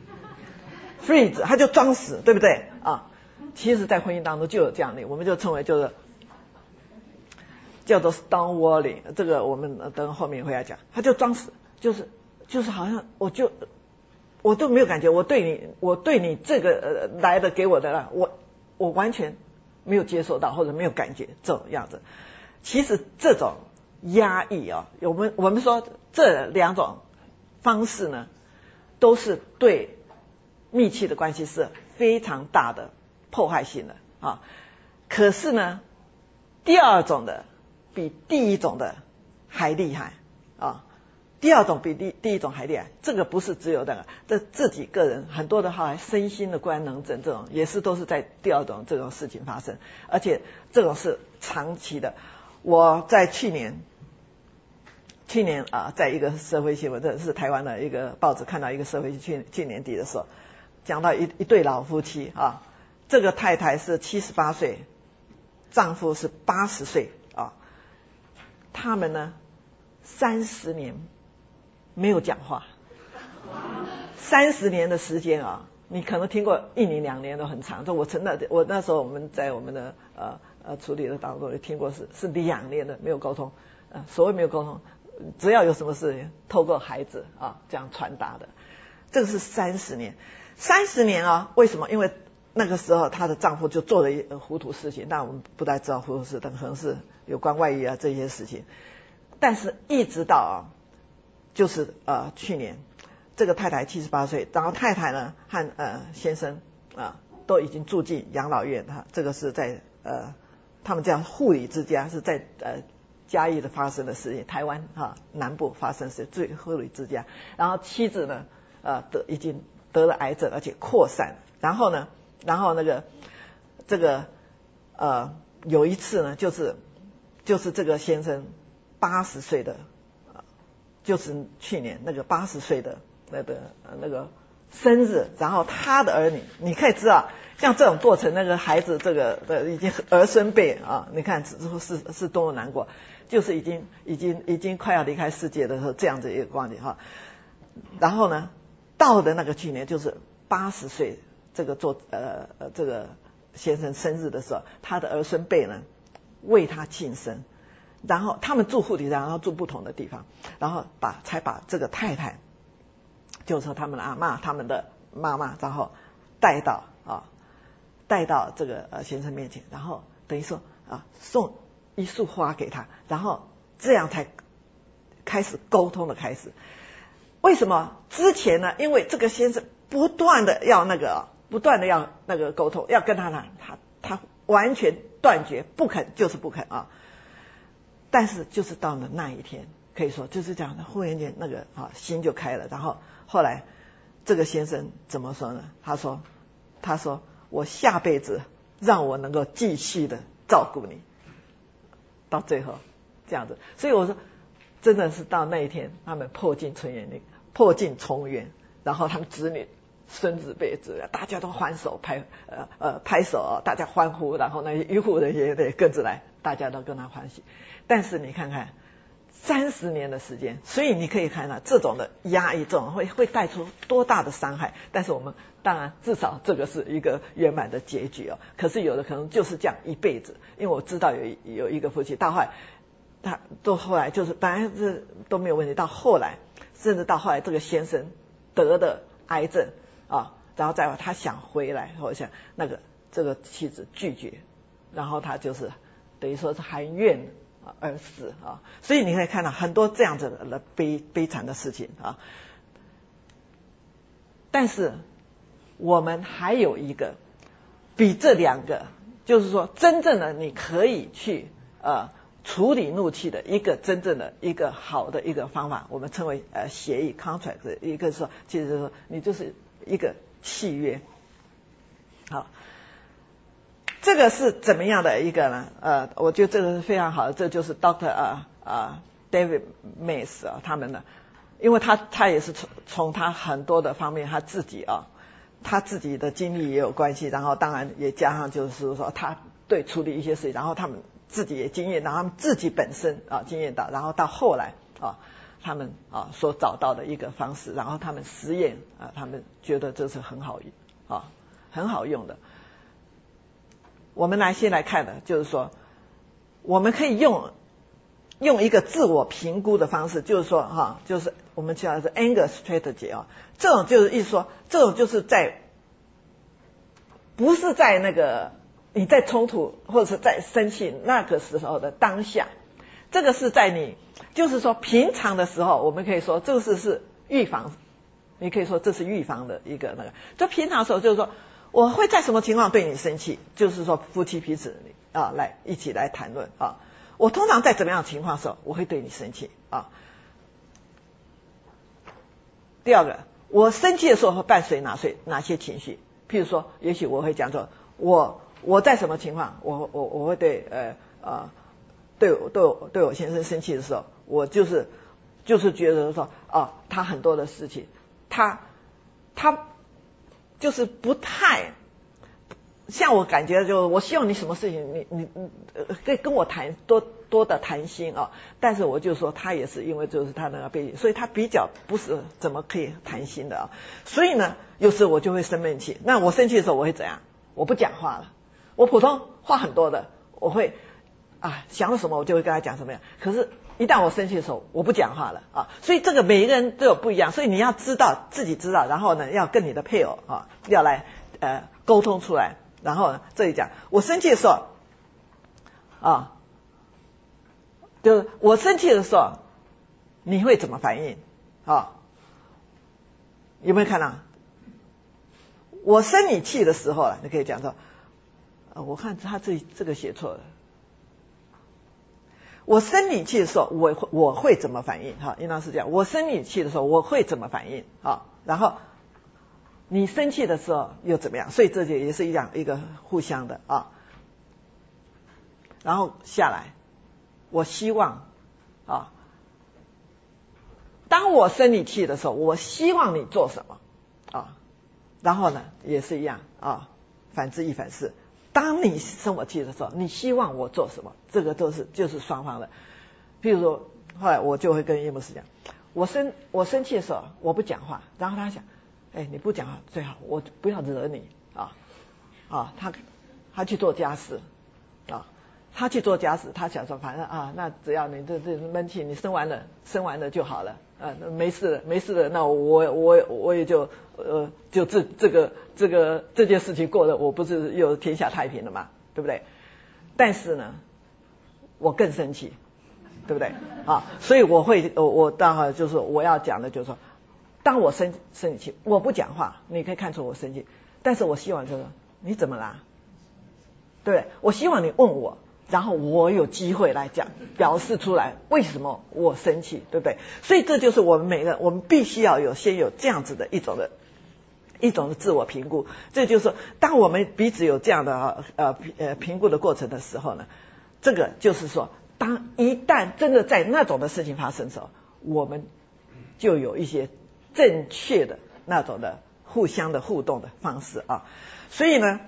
，freeze， 它就装死，对不对啊？其实，在婚姻当中就有这样的，我们就称为就是叫做 stonewalling， 这个我们等后面会来讲。他就装死，就是就是好像我就我都没有感觉，我对你我对你这个呃来的给我的，我我完全没有接受到或者没有感觉这种样子。其实这种压抑啊，我们我们说这两种方式呢，都是对密契的关系是非常大的破坏性的啊。可是呢，第二种的比第一种的还厉害啊。第二种比第第一种还厉害，这个不是只有那个，这自己个人很多的话，身心的官能症这种也是都是在第二种这种事情发生，而且这种是长期的。我在去年，去年啊，在一个社会新闻，这是台湾的一个报纸看到一个社会去去年底的时候，讲到一一对老夫妻啊，这个太太是七十八岁，丈夫是八十岁啊，他们呢三十年没有讲话，三十年的时间啊，你可能听过一年两年都很长，这我真的我那时候我们在我们的呃呃处理的当中也听过是是两年的没有沟通，呃所谓没有沟通，只要有什么事情透过孩子啊这样传达的，这个是三十年，三十年啊，为什么？因为那个时候她的丈夫就做了一糊涂事情，但我们不太知道糊涂事，但可能是有关外遇啊这些事情，但是一直到啊，就是呃去年。这个太太七十八岁，然后太太呢和呃先生啊都已经住进养老院，哈，这个是在呃他们叫护理之家，是在呃嘉义的发生的事情，台湾哈南部发生的事，最护理之家。然后妻子呢呃得已经得了癌症，而且扩散。然后呢，然后那个这个呃有一次呢，就是就是这个先生八十岁的，就是去年那个八十岁的。那个那个生日，然后他的儿女，你可以知道，像这种过程，那个孩子这个的已经儿孙辈啊，你看之后是是多么难过，就是已经已经已经快要离开世界的时候，这样子一个光景哈。然后呢，到的那个去年就是八十岁，这个做呃呃这个先生生日的时候，他的儿孙辈呢为他庆生，然后他们住护理站，然后住不同的地方，然后把才把这个太太。就是说他们的阿嬷，他们的妈妈，然后带到啊，带到这个呃先生面前，然后等于说啊送一束花给他，然后这样才开始沟通的开始。为什么之前呢？因为这个先生不断的要那个，不断的要那个沟通，要跟他谈，他他完全断绝，不肯就是不肯啊。但是就是到了那一天，可以说就是这样的，忽然间那个啊心就开了，然后。后来，这个先生怎么说呢？他说：“他说我下辈子让我能够继续的照顾你，到最后这样子。”所以我说，真的是到那一天，他们破镜重圆，破镜重圆，然后他们子女、孙子辈子，大家都欢手拍呃呃拍手，大家欢呼，然后那些医护人员也跟着来，大家都跟他欢喜。但是你看看。三十年的时间，所以你可以看到这种的压抑，这种会会带出多大的伤害。但是我们当然至少这个是一个圆满的结局哦。可是有的可能就是这样一辈子，因为我知道有有一个夫妻，到后来他到后来就是本来是都没有问题，到后来甚至到后来这个先生得的癌症啊，然后再后他想回来，或者想那个这个妻子拒绝，然后他就是等于说是含怨而死啊，所以你可以看到很多这样子的悲悲惨的事情啊。但是我们还有一个比这两个，就是说真正的你可以去呃处理怒气的一个真正的一个好的一个方法，我们称为呃协议 contract， 一个说其实说你就是一个契约。好， 这个是怎么样的一个呢？呃，我觉得这个是非常好的，这就是 Doctor 啊、呃、啊、呃、David Mays 啊他们的，因为他他也是从从他很多的方面他自己啊，他自己的经历也有关系，然后当然也加上就是说他对处理一些事情，然后他们自己也经验，然后他们自己本身啊经验到，然后到后来啊他们啊所找到的一个方式，然后他们实验啊，他们觉得这是很好啊很好用的。我们来先来看的就是说，我们可以用用一个自我评估的方式，就是说哈，就是我们叫的是 anger strategy 啊，这种就是意思说，这种就是在不是在那个你在冲突或者是在生气那个时候的当下，这个是在你就是说平常的时候，我们可以说这个是是预防，你可以说这是预防的一个那个，就平常的时候就是说。我会在什么情况对你生气？就是说夫妻彼此啊来一起来谈论啊。我通常在怎么样的情况的时候，我会对你生气啊。第二个，我生气的时候会伴随哪些哪些情绪？譬如说，也许我会讲说，我我在什么情况，我我我会对呃呃对我对我对我先生生气的时候，我就是就是觉得说啊，他很多的事情，他他。就是不太像我感觉，就我希望你什么事情，你你你可以跟我谈多多的谈心啊。但是我就说他也是因为就是他那个背景，所以他比较不是怎么可以谈心的啊。所以呢，有时候我就会生闷气。那我生气的时候我会怎样？我不讲话了。我普通话很多的，我会啊想到什么我就会跟他讲什么样。可是。一旦我生气的时候，我不讲话了啊，所以这个每一个人都有不一样，所以你要知道自己知道，然后呢，要跟你的配偶啊，要来呃沟通出来，然后呢这里讲，我生气的时候啊，就是我生气的时候，你会怎么反应啊？有没有看到？我生你气的时候了，你可以讲说，呃，我看他这这个写错了。我生你气的时候，我会我会怎么反应？哈，应当是这样。我生你气的时候，我会怎么反应？啊，然后你生气的时候又怎么样？所以这就也是一样一个互相的啊。然后下来，我希望啊，当我生你气的时候，我希望你做什么啊？然后呢，也是一样啊，反之亦反是。当你生我气的时候，你希望我做什么？这个都是就是双方的。譬如说，后来我就会跟叶牧师讲，我生我生气的时候，我不讲话，然后他想，哎，你不讲话最好，我不要惹你啊啊，他他去做家事啊，他去做家事，他想说，反正啊，那只要你这这闷气，你生完了生完了就好了。啊，没事了，没事了，那我我我也就呃，就这这个这个这件事情过了，我不是又天下太平了嘛，对不对？但是呢，我更生气，对不对？啊，所以我会我我当然就是我要讲的就是说，当我生生气，我不讲话，你可以看出我生气，但是我希望就是说，你怎么啦？对不对？我希望你问我。然后我有机会来讲，表示出来为什么我生气，对不对？所以这就是我们每个人，我们必须要有先有这样子的一种的一种的自我评估。这就是说，当我们彼此有这样的呃呃评估的过程的时候呢，这个就是说，当一旦真的在那种的事情发生的时候，我们就有一些正确的那种的互相的互动的方式啊。所以呢，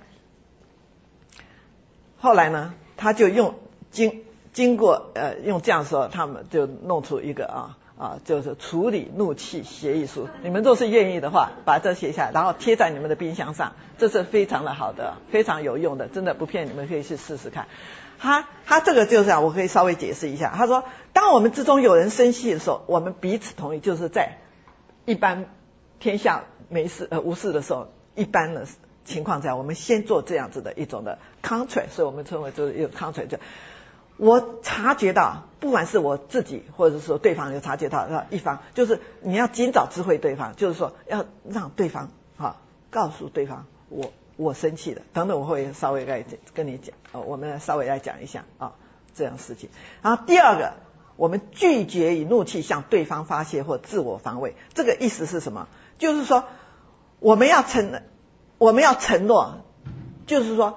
后来呢。他就用经经过呃用这样说，他们就弄出一个啊啊就是处理怒气协议书。你们若是愿意的话，把这写下来，然后贴在你们的冰箱上，这是非常的好的，非常有用的，真的不骗你们，可以去试试看。他他这个就是这样，我可以稍微解释一下。他说，当我们之中有人生气的时候，我们彼此同意，就是在一般天下没事呃无事的时候，一般的情况下，我们先做这样子的一种的 contract， 所以我们称为就是有 contract。就我察觉到，不管是我自己或者说对方有察觉到一方，就是你要尽早知会对方，就是说要让对方啊告诉对方我我生气了，等等我会稍微来跟你讲，呃，我们稍微来讲一下啊这样事情。然后第二个，我们拒绝以怒气向对方发泄或自我防卫，这个意思是什么？就是说我们要承我们要承诺，就是说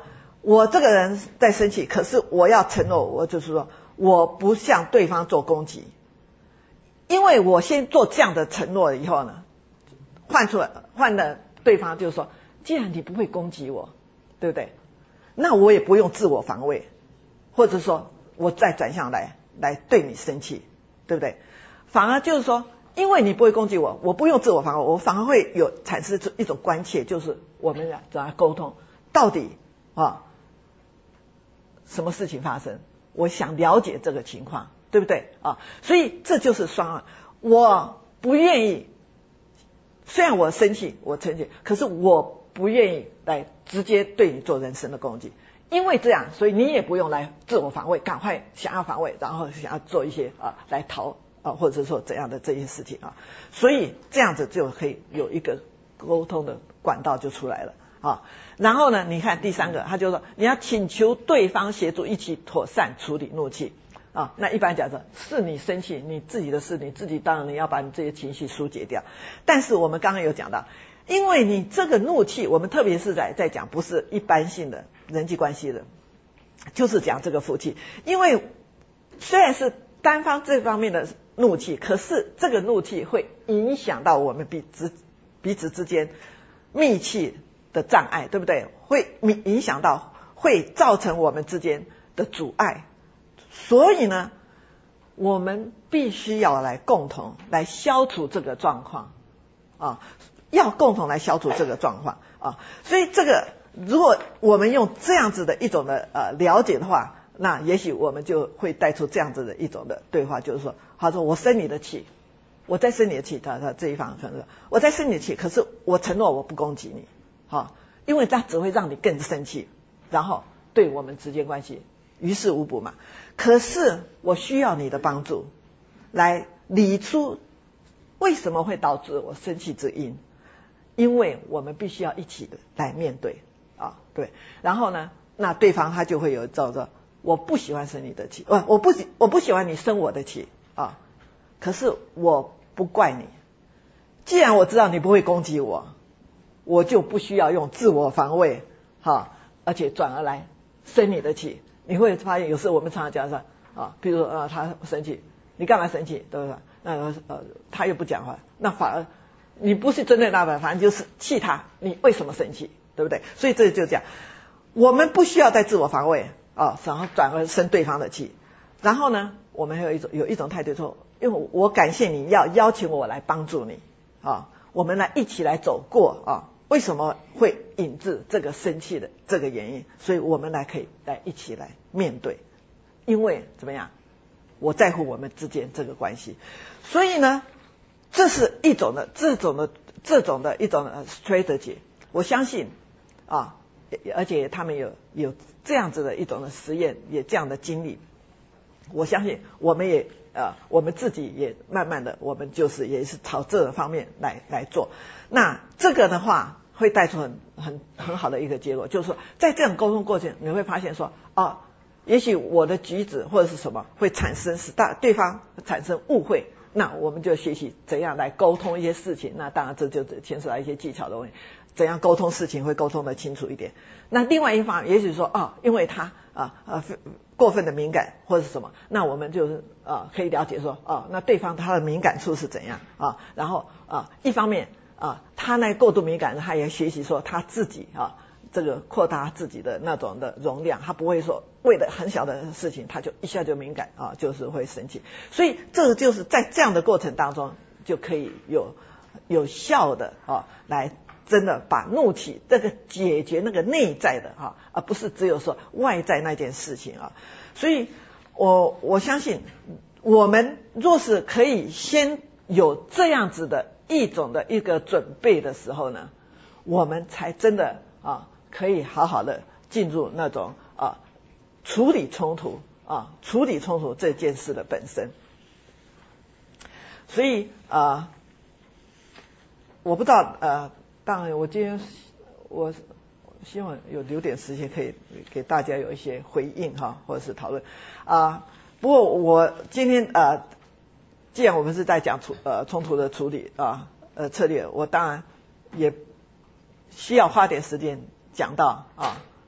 我这个人在生气，可是我要承诺，我就是说我不向对方做攻击，因为我先做这样的承诺以后呢，换出来换了对方就是说，既然你不会攻击我，对不对？那我也不用自我防卫，或者说我再转向来来对你生气，对不对？反而就是说，因为你不会攻击我，我不用自我防卫，我反而会有产生一种关切，就是我们俩怎样沟通，到底啊什么事情发生？我想了解这个情况，对不对啊？所以这就是双岸。我不愿意，虽然我生气，我生气，可是我不愿意来直接对你做人身的攻击，因为这样，所以你也不用来自我防卫，赶快想要防卫，然后想要做一些啊来逃啊，或者说怎样的这些事情啊，所以这样子就可以有一个沟通的管道就出来了啊。然后呢，你看第三个，他就说你要请求对方协助一起妥善处理怒气啊。那一般讲说，是你生气，你自己的事，你自己当然你要把你这些情绪疏解掉。但是我们刚刚有讲到，因为你这个怒气，我们特别是在在讲不是一般性的人际关系的，就是讲这个负气。因为虽然是单方这方面的怒气，可是这个怒气会影响到我们彼此彼此之间密契的障碍，对不对？会影响到，会造成我们之间的阻碍。所以呢，我们必须要来共同来消除这个状况啊，要共同来消除这个状况啊。所以这个，如果我们用这样子的一种的呃了解的话，那也许我们就会带出这样子的一种的对话，就是说，他说我生你的气，我在生你的气，他他这一方可能说我在生你的气，可是我承诺我不攻击你，好，因为这只会让你更生气，然后对我们之间关系于事无补嘛。可是我需要你的帮助，来理出为什么会导致我生气之因，因为我们必须要一起的来面对啊，对。然后呢，那对方他就会有叫做我不喜欢生你的气，我我不我不喜欢你生我的气啊，可是我不怪你，既然我知道你不会攻击我，我就不需要用自我防卫哈，而且转而来生你的气。你会发现有时候我们常常讲说啊，比如说啊他生气，你干嘛生气，对不对？那呃他又不讲话，那反而你不是针对那个，反正就是气他，你为什么生气，对不对？所以这就讲，我们不需要再自我防卫啊，然后转而生对方的气。然后呢，我们还有一种有一种态度说，因为我感谢你要邀请我来帮助你啊，我们来一起来走过啊，为什么会引致这个生气的这个原因？所以我们来可以来一起来面对，因为怎么样？我在乎我们之间这个关系，所以呢，这是一种的这种的这种的一种的 strategy。我相信啊，而且他们有有这样子的一种的实验，也这样的经历。我相信我们也呃，我们自己也慢慢的，我们就是也是朝这方面来来做。那这个的话，会带出很很很好的一个结果，就是说，在这种沟通过程，你会发现说，哦，也许我的举止或者是什么会产生使大对方产生误会，那我们就学习怎样来沟通一些事情。那当然这就牵涉到一些技巧的问题，怎样沟通事情会沟通的清楚一点。那另外一方，也许说，哦，因为他啊呃过分的敏感或者是什么，那我们就是啊可以了解说，哦，那对方他的敏感处是怎样啊？然后啊一方面啊他那过度敏感，他也学习说他自己啊这个扩大自己的那种的容量，他不会说为了很小的事情他就一下就敏感啊，就是会生气。所以这个就是在这样的过程当中，就可以有有效的啊来真的把怒气这个解决那个内在的哈，而不是只有说外在那件事情啊。所以我我相信，我们若是可以先有这样子的一种的一个准备的时候呢，我们才真的啊可以好好的进入那种啊处理冲突啊处理冲突这件事的本身。所以啊，我不知道呃。当然，我今天我希望有留点时间可以给大家有一些回应哈，或者是讨论啊。不过我今天呃，既然我们是在讲处呃冲突的处理啊呃策略，我当然也需要花点时间讲到啊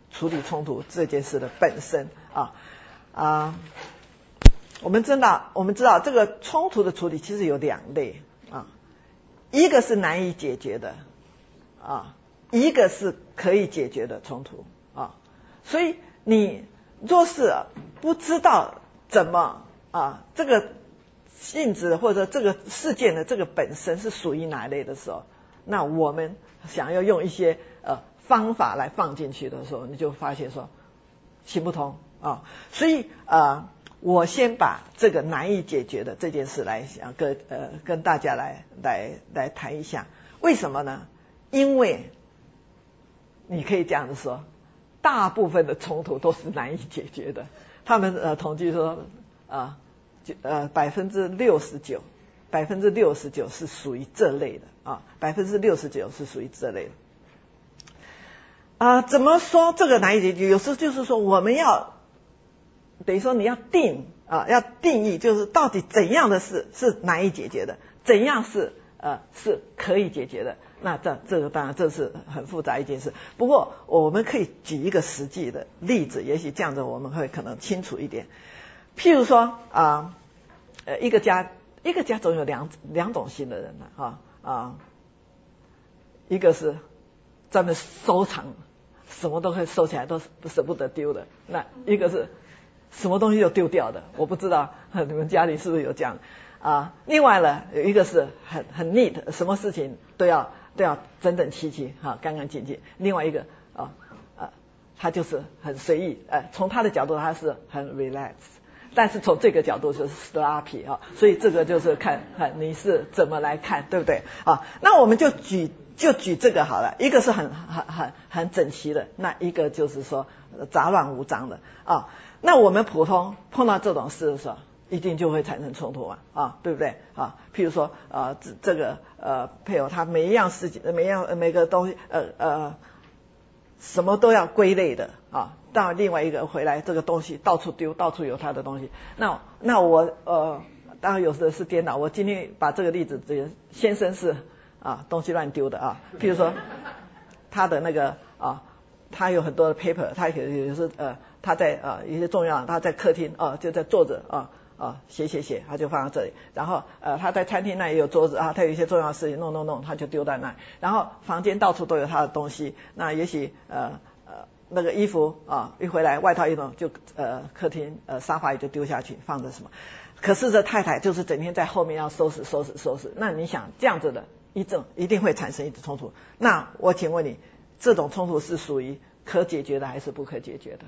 处理冲突这件事的本身啊啊。我们知道，我们知道这个冲突的处理其实有两类啊，一个是难以解决的啊，一个是可以解决的冲突啊。所以你若是不知道怎么啊这个性质或者这个事件的这个本身是属于哪一类的时候，那我们想要用一些呃方法来放进去的时候，你就发现说行不通啊。所以呃。我先把这个难以解决的这件事来想跟呃跟大家来来来谈一下，为什么呢？因为你可以这样子说，大部分的冲突都是难以解决的。他们呃统计说啊呃百分之六十九百分之六十九是属于这类的啊，百分之六十九是属于这类的。啊、呃，怎么说这个难以解决？有时候就是说我们要。等于说你要定啊，要定义，就是到底怎样的事是难以解决的，怎样是呃是可以解决的。那这这个当然这是很复杂一件事。不过我们可以举一个实际的例子，也许这样子我们会可能清楚一点。譬如说啊，呃一个家一个家总有两两种型的人啊啊，一个是专门收藏，什么都可以收起来，都舍不得丢的；那一个是。什么东西就丢掉的，我不知道你们家里是不是有这样啊？另外呢，有一个是很很 neat， 什么事情都要都要整整齐齐哈，干干净净。另外一个啊啊，他就是很随意，呃，从他的角度他是很 relax， 但是从这个角度就是 sloppy 啊，所以这个就是看看你是怎么来看，对不对啊？那我们就举就举这个好了，一个是很很很很整齐的，那一个就是说杂乱无章的啊。那我们普通碰到这种事的时候，一定就会产生冲突嘛，啊，对不对啊？譬如说，呃，这这个呃配偶他每一样事情，每一样每个东西，呃呃，什么都要归类的啊。到另外一个回来，这个东西到处丢，到处有他的东西。那那我呃，当然有时候是颠倒。我今天把这个例子，这个先生是啊东西乱丢的啊，譬如说他的那个啊，他有很多的 paper， 他也也是呃。他在呃一些重要，他在客厅啊、呃、就在坐着啊啊写写写，他就放在这里。然后呃他在餐厅那也有桌子啊，他有一些重要的事情弄弄弄，他就丢在那。然后房间到处都有他的东西，那也许呃呃那个衣服啊一回来外套一弄就呃客厅呃沙发也就丢下去放着什么。可是这太太就是整天在后面要收拾收拾收拾，那你想这样子的一种一定会产生一种冲突。那我请问你，这种冲突是属于可解决的还是不可解决的？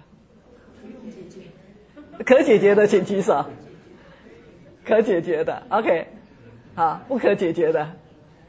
可解决的请举手。可解决的 OK 好，不可解决的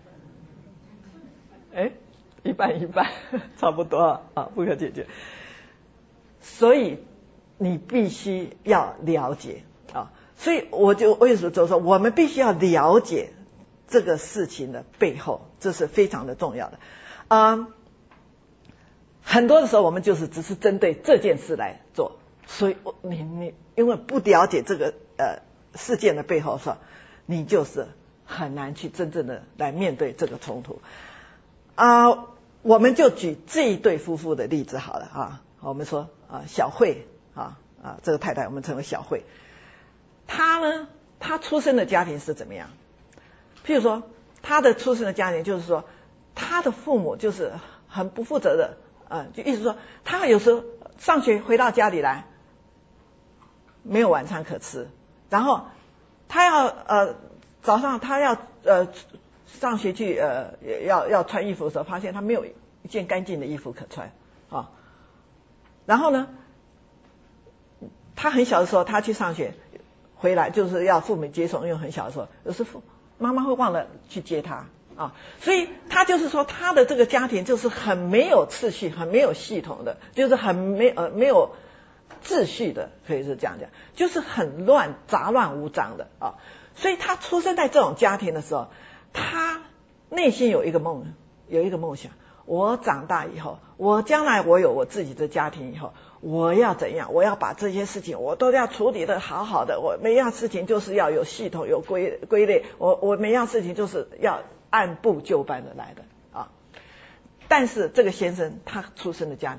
哎，一半一半差不多啊，不可解决。所以你必须要了解啊，所以我就为什么就说我们必须要了解这个事情的背后，这是非常的重要的啊、嗯。很多的时候我们就是只是针对这件事来做，所以你你因为不了解这个呃事件的背后，是吧，你就是很难去真正的来面对这个冲突啊、呃。我们就举这一对夫妇的例子好了啊，我们说啊小慧啊啊这个太太我们称为小慧，她呢她出生的家庭是怎么样？譬如说她的出生的家庭就是说她的父母就是很不负责的。嗯，就意思说，他有时候上学回到家里来，没有晚餐可吃，然后他要呃早上他要呃上学去呃要要穿衣服的时候，发现他没有一件干净的衣服可穿啊。然后呢，他很小的时候他去上学回来就是要父母接送，因为很小的时候有时父妈妈会忘了去接他。啊，所以他就是说，他的这个家庭就是很没有次序、很没有系统的，就是很没呃没有秩序的，可以是这样讲，就是很乱、杂乱无章的啊。所以他出生在这种家庭的时候，他内心有一个梦，有一个梦想：我长大以后，我将来我有我自己的家庭以后，我要怎样？我要把这些事情我都要处理得好好的，我每样事情就是要有系统、有归归类，我我每样事情就是要按部就班的来的啊。但是这个先生他出生的家庭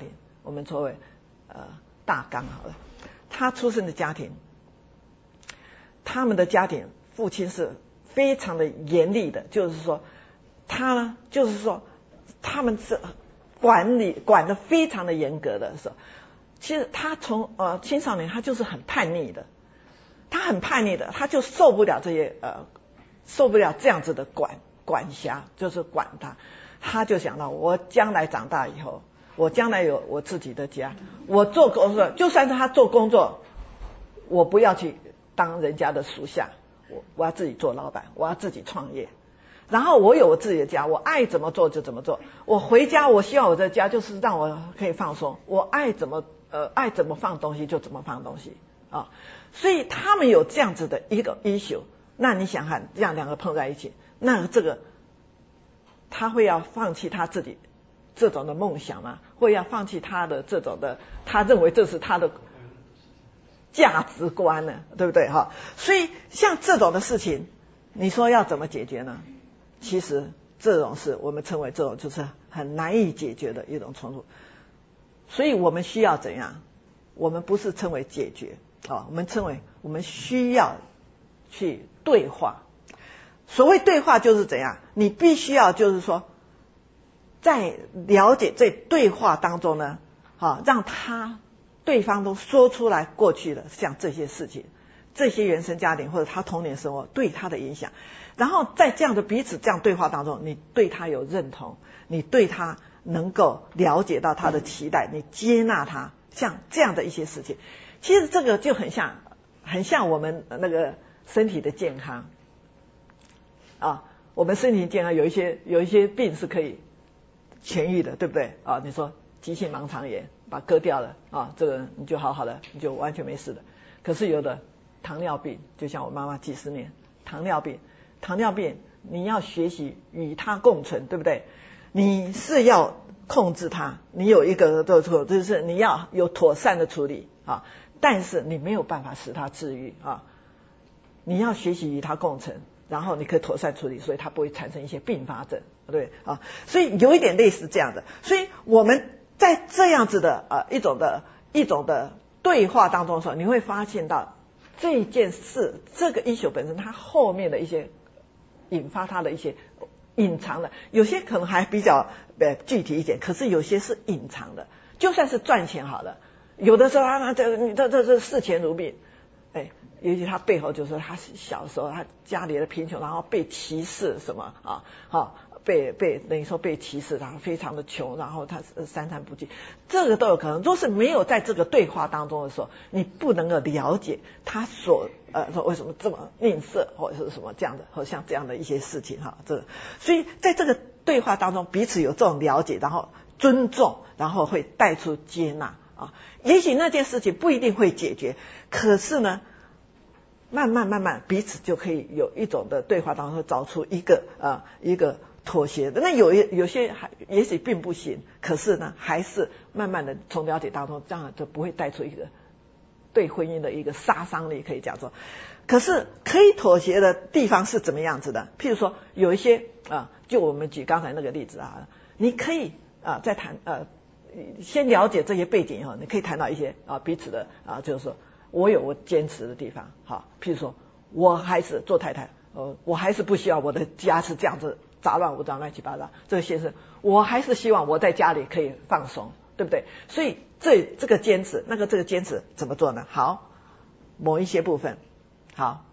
我们称为呃大纲好了。他出生的家庭，他们的家庭父亲是非常的严厉的，就是说他呢，就是说他们是管理管得非常的严格的时候，其实他从呃青少年他就是很叛逆的，他很叛逆的，他就受不了这些呃受不了这样子的管管辖，就是管他，他就想到我将来长大以后，我将来有我自己的家，我做工作，就算是他做工作，我不要去当人家的属下，我我要自己做老板，我要自己创业。然后我有我自己的家，我爱怎么做就怎么做。我回家，我希望我的家就是让我可以放松，我爱怎么呃爱怎么放东西就怎么放东西啊。所以他们有这样子的一个 issue， 那你想看这样两个碰在一起，那这个他会要放弃他自己这种的梦想吗？会要放弃他的这种的，他认为这是他的价值观呢，对不对哈？所以像这种的事情，你说要怎么解决呢？其实这种是我们称为这种就是很难以解决的一种冲突，所以我们需要怎样？我们不是称为解决啊，我们称为我们需要去对话。所谓对话就是怎样？你必须要就是说，在了解这对话当中呢，啊，让他对方都说出来过去的像这些事情，这些原生家庭或者他童年生活对他的影响。然后在这样的彼此这样对话当中，你对他有认同，你对他能够了解到他的期待，你接纳他，像这样的一些事情，其实这个就很像很像我们那个身体的健康啊，我们身体健康有一些有一些病是可以痊愈的，对不对啊？你说急性盲肠炎把割掉了啊，这个你就好好的，你就完全没事的。可是有的糖尿病，就像我妈妈几十年糖尿病。糖尿病你要学习与它共存，对不对？你是要控制它，你有一个就是你要有妥善的处理啊，但是你没有办法使它治愈啊。你要学习与它共存，然后你可以妥善处理，所以它不会产生一些并发症，对啊。所以有一点类似这样的，所以我们在这样子的呃一种的一种的对话当中的时候，你会发现到这件事这个issue本身它后面的一些引发他的一些隐藏的，有些可能还比较呃具体一点，可是有些是隐藏的。就算是赚钱好了，有的时候他这你这这这视钱如命，哎，尤其他背后就是他小时候他家里的贫穷，然后被歧视什么啊，好被被等于说被歧视，然后非常的穷，然后他三餐不继，这个都有可能。若是没有在这个对话当中的时候，你不能够了解他所呃说为什么这么吝啬，或者是什么这样的，或像这样的一些事情哈。这个，所以在这个对话当中，彼此有这种了解，然后尊重，然后会带出接纳啊。也许那件事情不一定会解决，可是呢，慢慢慢慢彼此就可以有一种的对话当中会找出一个呃一个妥协的。那有有些还也许并不行，可是呢还是慢慢的从了解当中，这样就不会带出一个对婚姻的一个杀伤力，可以讲说。可是可以妥协的地方是怎么样子的？譬如说有一些啊，就我们举刚才那个例子啊，你可以啊在谈呃先了解这些背景以后，你可以谈到一些啊彼此的啊，就是说我有我坚持的地方，好，譬如说我还是做太太，呃，我还是不希望我的家是这样子杂乱无章、乱七八糟。这个先生，我还是希望我在家里可以放松，对不对？所以这这个坚持，那个这个坚持怎么做呢？好，某一些部分，好，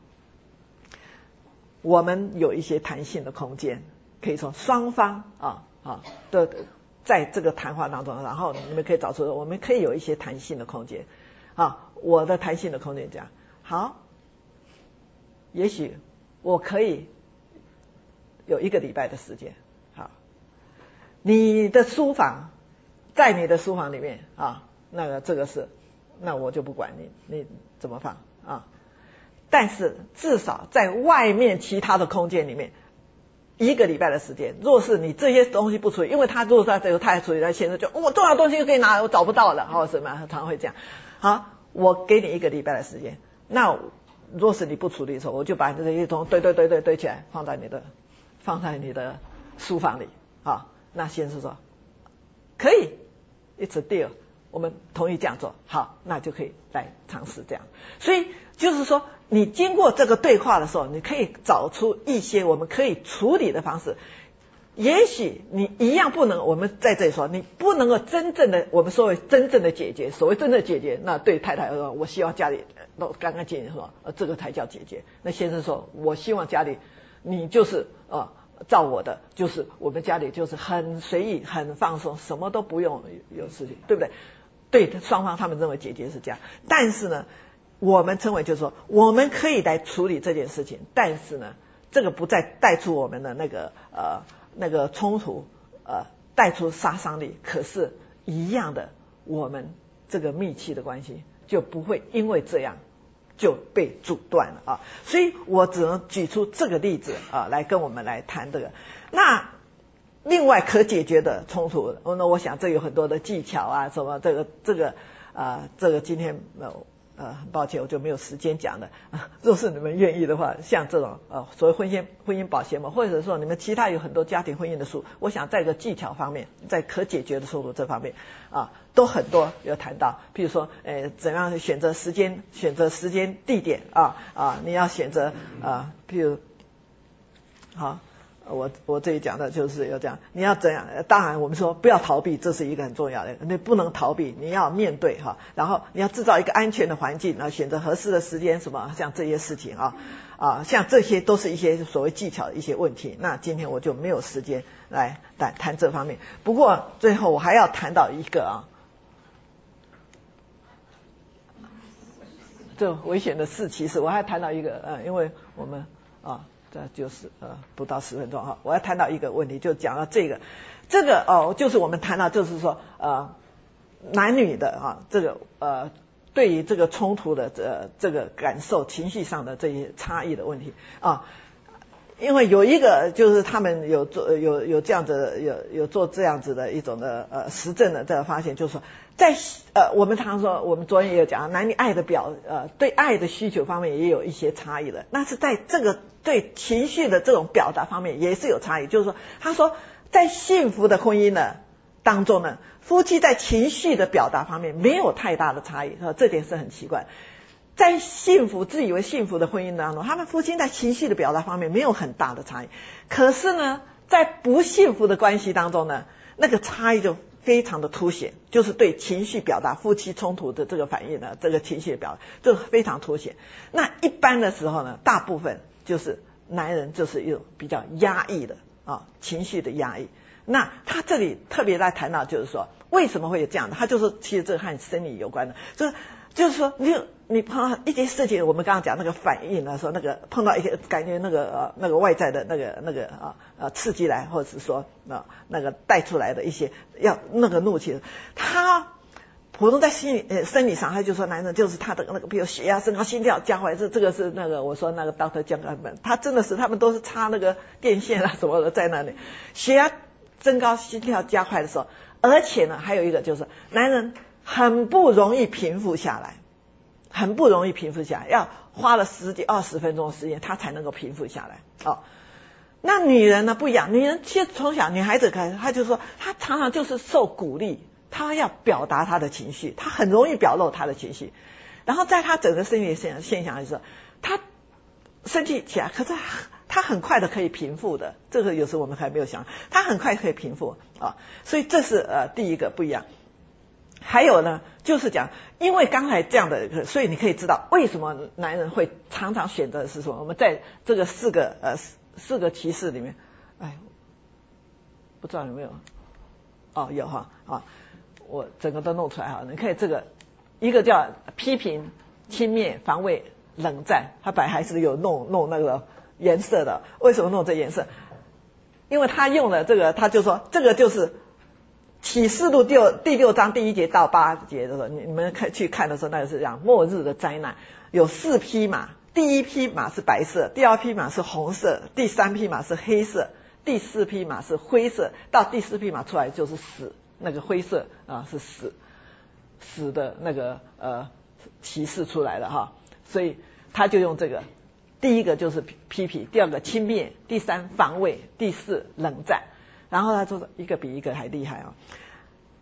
我们有一些弹性的空间，可以说双方啊啊的在这个谈话当中，然后你们可以找出我们可以有一些弹性的空间啊。我的弹性的空间讲好，也许我可以有一个礼拜的时间，好，你的书房，在你的书房里面啊，那个这个是，那我就不管你你怎么放啊，但是至少在外面其他的空间里面，一个礼拜的时间，若是你这些东西不处理，因为他如果说这个他还处理，他先生就我重要东西就可以拿，我找不到了，或者什么，他常会这样。好，我给你一个礼拜的时间，那若是你不处理的时候，我就把这些东西堆堆堆堆堆起来，放在你的放在你的书房里啊。那先生说可以 ，It's a deal， 我们同意这样做，好，那就可以来尝试这样。所以就是说，你经过这个对话的时候，你可以找出一些我们可以处理的方式。也许你一样不能，我们在这里说，你不能够真正的，我们所谓真正的解决，所谓真正的解决，那对太太说，我希望家里都干干净净，说，呃，这个才叫解决。那先生说，我希望家里你就是呃照我的，就是我们家里就是很随意、很放松，什么都不用有事情，对不对？对，双方他们认为解决是这样，但是呢，我们称为就是说，我们可以来处理这件事情，但是呢，这个不再带出我们的那个呃。那个冲突，呃，带出杀伤力，可是，一样的，我们这个密契的关系就不会因为这样就被阻断了啊。所以我只能举出这个例子啊，来跟我们来谈这个。那另外可解决的冲突，那我想这有很多的技巧啊，什么这个这个啊，这个今天呃。呃，很抱歉，我就没有时间讲了。啊、若是你们愿意的话，像这种呃所谓婚姻婚姻保鲜嘛，或者说你们其他有很多家庭婚姻的书，我想在一个技巧方面，在可解决的冲突这方面啊，都很多有谈到。譬如说，呃，怎样选择时间，选择时间地点啊啊，你要选择啊，譬如好。我我这里讲的就是要这样，你要怎样？当然我们说不要逃避，这是一个很重要的，你不能逃避，你要面对哈。然后你要制造一个安全的环境，然后选择合适的时间，什么像这些事情啊啊，像这些都是一些所谓技巧的一些问题。那今天我就没有时间来谈谈这方面。不过最后我还要谈到一个啊，这危险的事其实我还谈到一个，呃，因为我们啊。这就是呃不到十分钟哈，我要谈到一个问题，就讲到这个，这个哦，就是我们谈到就是说呃男女的啊这个呃对于这个冲突的这这个感受情绪上的这些差异的问题啊，因为有一个就是他们有做有有这样子有有做这样子的一种的呃实证的这个发现，就是说在呃我们常说我们昨天也有讲男女爱的表呃对爱的需求方面也有一些差异的，那是在这个对情绪的这种表达方面也是有差异，就是说他说在幸福的婚姻呢当中呢，夫妻在情绪的表达方面没有太大的差异，这点是很奇怪。在幸福自以为幸福的婚姻当中，他们夫妻在情绪的表达方面没有很大的差异，可是呢在不幸福的关系当中呢，那个差异就非常的凸显，就是对情绪表达夫妻冲突的这个反应呢，这个情绪的表达就非常凸显。那一般的时候呢，大部分就是男人就是一种比较压抑的啊情绪的压抑。那他这里特别来谈到就是说为什么会有这样的，他就是其实这个和生理有关的，就是就是说你你碰到一件事情，我们刚刚讲那个反应呢，说那个碰到一个感觉那个呃那个外在的那个那个啊呃刺激来，或者是说啊那个带出来的一些要那个怒气，他普通在心理呃生理上，他就说男人就是他的那个比如血压升高、心跳加快，这这个是那个我说那个 Doctor 江根本，他真的是他们都是插那个电线啊什么的在那里，血压增高、心跳加快的时候，而且呢还有一个就是男人很不容易平复下来。很不容易平复下来，要花了十几二十分钟的时间，他才能够平复下来。哦，那女人呢不一样，女人其实从小女孩子开始，她就说她常常就是受鼓励，她要表达她的情绪，她很容易表露她的情绪。然后在她整个生理现现象的时候，她生气起来，可是她很快的可以平复的。这个有时候我们还没有想，她很快可以平复啊、哦。所以这是呃第一个不一样。还有呢，就是讲，因为刚才这样的，所以你可以知道为什么男人会常常选择的是什么。我们在这个四个呃四个骑士里面，哎，不知道有没有？哦，有哈啊，我整个都弄出来哈。你可以这个一个叫批评、轻蔑、防卫、冷战，他本来还是有弄弄那个颜色的。为什么弄这颜色？因为他用了这个，他就说这个就是启示录第六第六章第一节到八节的时候，你你们看去看的时候，那个是讲末日的灾难，有四匹马，第一匹马是白色，第二匹马是红色，第三匹马是黑色，第四匹马是灰色，到第四匹马出来就是死，那个灰色啊是死死的那个呃骑士出来了哈，所以他就用这个，第一个就是批评，第二个轻蔑，第三防卫，第四冷战。然后他说一个比一个还厉害啊！但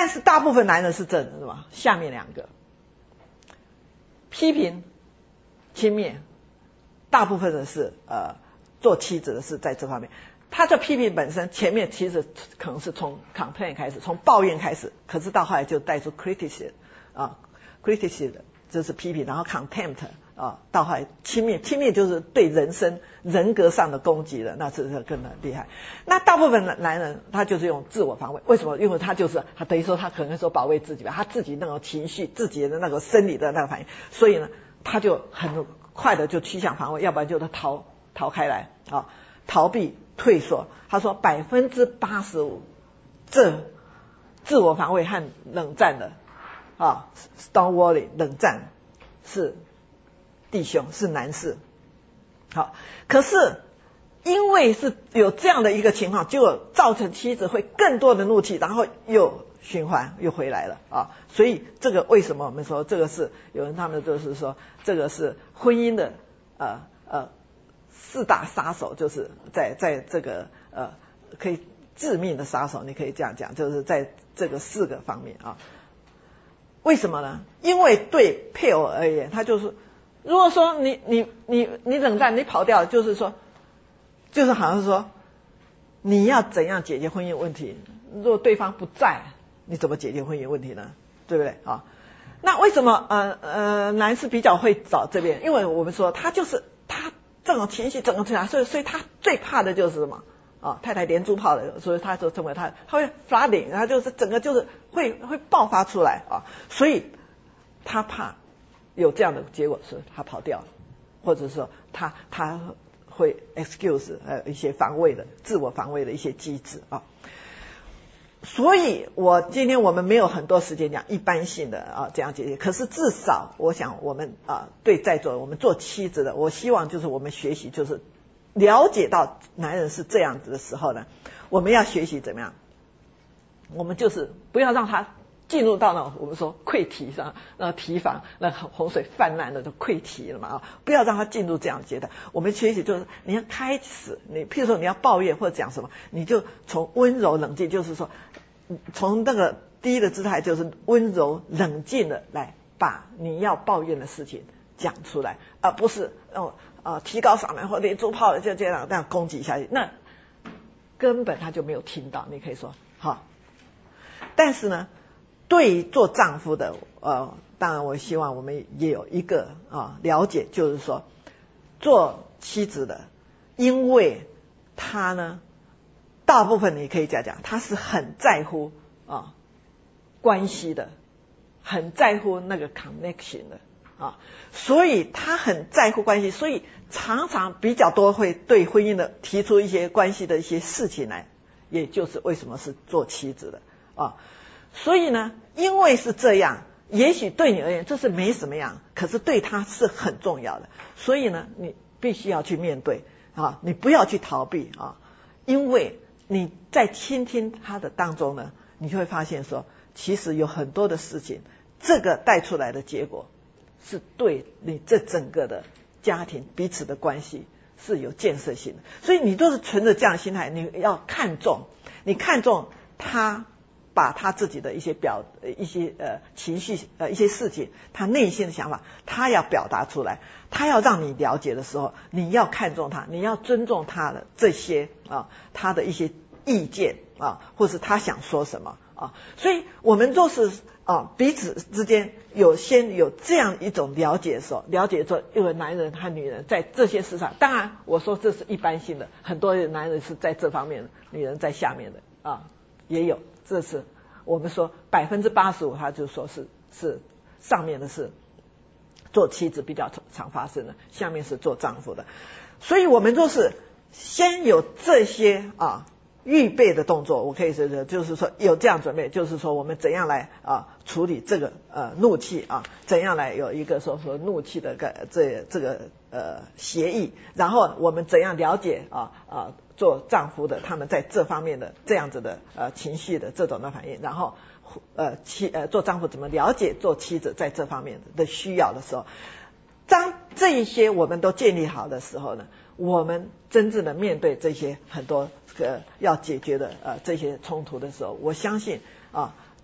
但是大部分男人是这什么？下面两个，批评、轻蔑，大部分的是呃做妻子的是在这方面。他的批评本身前面其实可能是从 complain 开始，从抱怨开始，可是到后来就带出 criticism 啊 criticism 就是批评，然后 contempt 啊，到后来轻蔑，轻蔑就是对人生人格上的攻击了，那是更厉害。那大部分男人他就是用自我防卫，为什么？因为他就是他等于说他可能说保卫自己吧，他自己那种情绪，自己的那个生理的那个反应，所以呢，他就很快的就趋向防卫，要不然就是逃逃开来啊，逃避。退缩，他说百分之八十五，这自我防卫和冷战的啊 ，stonewalling 冷战是弟兄是男士，好，可是因为是有这样的一个情况，就造成妻子会更多的怒气，然后又循环又回来了啊，所以这个为什么我们说这个是有人他们就是说这个是婚姻的呃呃。四大杀手就是在在这个呃可以致命的杀手，你可以这样讲，就是在这个四个方面啊。为什么呢？因为对配偶而言，他就是如果说你你你你冷战，你跑掉，就是说就是好像是说你要怎样解决婚姻问题？如果对方不在，你怎么解决婚姻问题呢？对不对啊？那为什么呃呃男士比较会找这边？因为我们说他就是他。这种情绪整个出来，所以所以他最怕的就是什么啊？太太连珠炮的，所以他就称为他他会flooding，他就是整个就是会会爆发出来啊，所以他怕有这样的结果，是他跑掉了，或者说他他会 excuse 呃一些防卫的自我防卫的一些机制啊。所以我今天我们没有很多时间讲一般性的啊这样解决，可是至少我想我们啊对在座我们做妻子的，我希望就是我们学习就是了解到男人是这样子的时候呢，我们要学习怎么样，我们就是不要让他进入到那种我们说溃堤上，那堤防那洪水泛滥的就溃堤了嘛啊，不要让他进入这样的阶段。我们学习就是你要开始，你譬如说你要抱怨或者讲什么，你就从温柔冷静，就是说从那个低的姿态，就是温柔冷静的来把你要抱怨的事情讲出来，而不是哦啊提高嗓门或连珠炮就这样这样攻击下去，那根本他就没有听到。你可以说好，但是呢。对于做丈夫的，呃，当然我希望我们也有一个啊了解，就是说做妻子的，因为他呢，大部分你可以讲讲，他是很在乎啊关系的，很在乎那个 connection 的啊，所以他很在乎关系，所以常常比较多会对婚姻的提出一些关系的一些事情来，也就是为什么是做妻子的啊。所以呢，因为是这样，也许对你而言这是没什么样，可是对他是很重要的。所以呢，你必须要去面对啊，你不要去逃避啊，因为你在倾听他的当中呢，你就会发现说，其实有很多的事情，这个带出来的结果是对你这整个的家庭彼此的关系是有建设性的。所以你都是存着这样的心态，你要看重，你看重他。把他自己的一些表一些呃情绪呃一些事情，他内心的想法，他要表达出来，他要让你了解的时候，你要看重他，你要尊重他的这些啊，他的一些意见啊，或是他想说什么啊，所以我们都是啊彼此之间有先有这样一种了解的时候，了解说，因为男人和女人在这些事上，当然我说这是一般性的，很多男人是在这方面的，女人在下面的啊，也有。这是我们说百分之八十五，他就说是是上面的是做妻子比较常发生的，下面是做丈夫的，所以我们就是先有这些啊预备的动作，我可以说就是说有这样准备，就是说我们怎样来啊处理这个呃怒气啊，怎样来有一个说说怒气的个这这个呃协议，然后我们怎样了解啊啊。做丈夫的他们在这方面的这样子的呃情绪的这种的反应，然后呃妻呃做丈夫怎么了解做妻子在这方面的需要的时候，当这一些我们都建立好的时候呢，我们真正的面对这些很多这个要解决的呃这些冲突的时候，我相信啊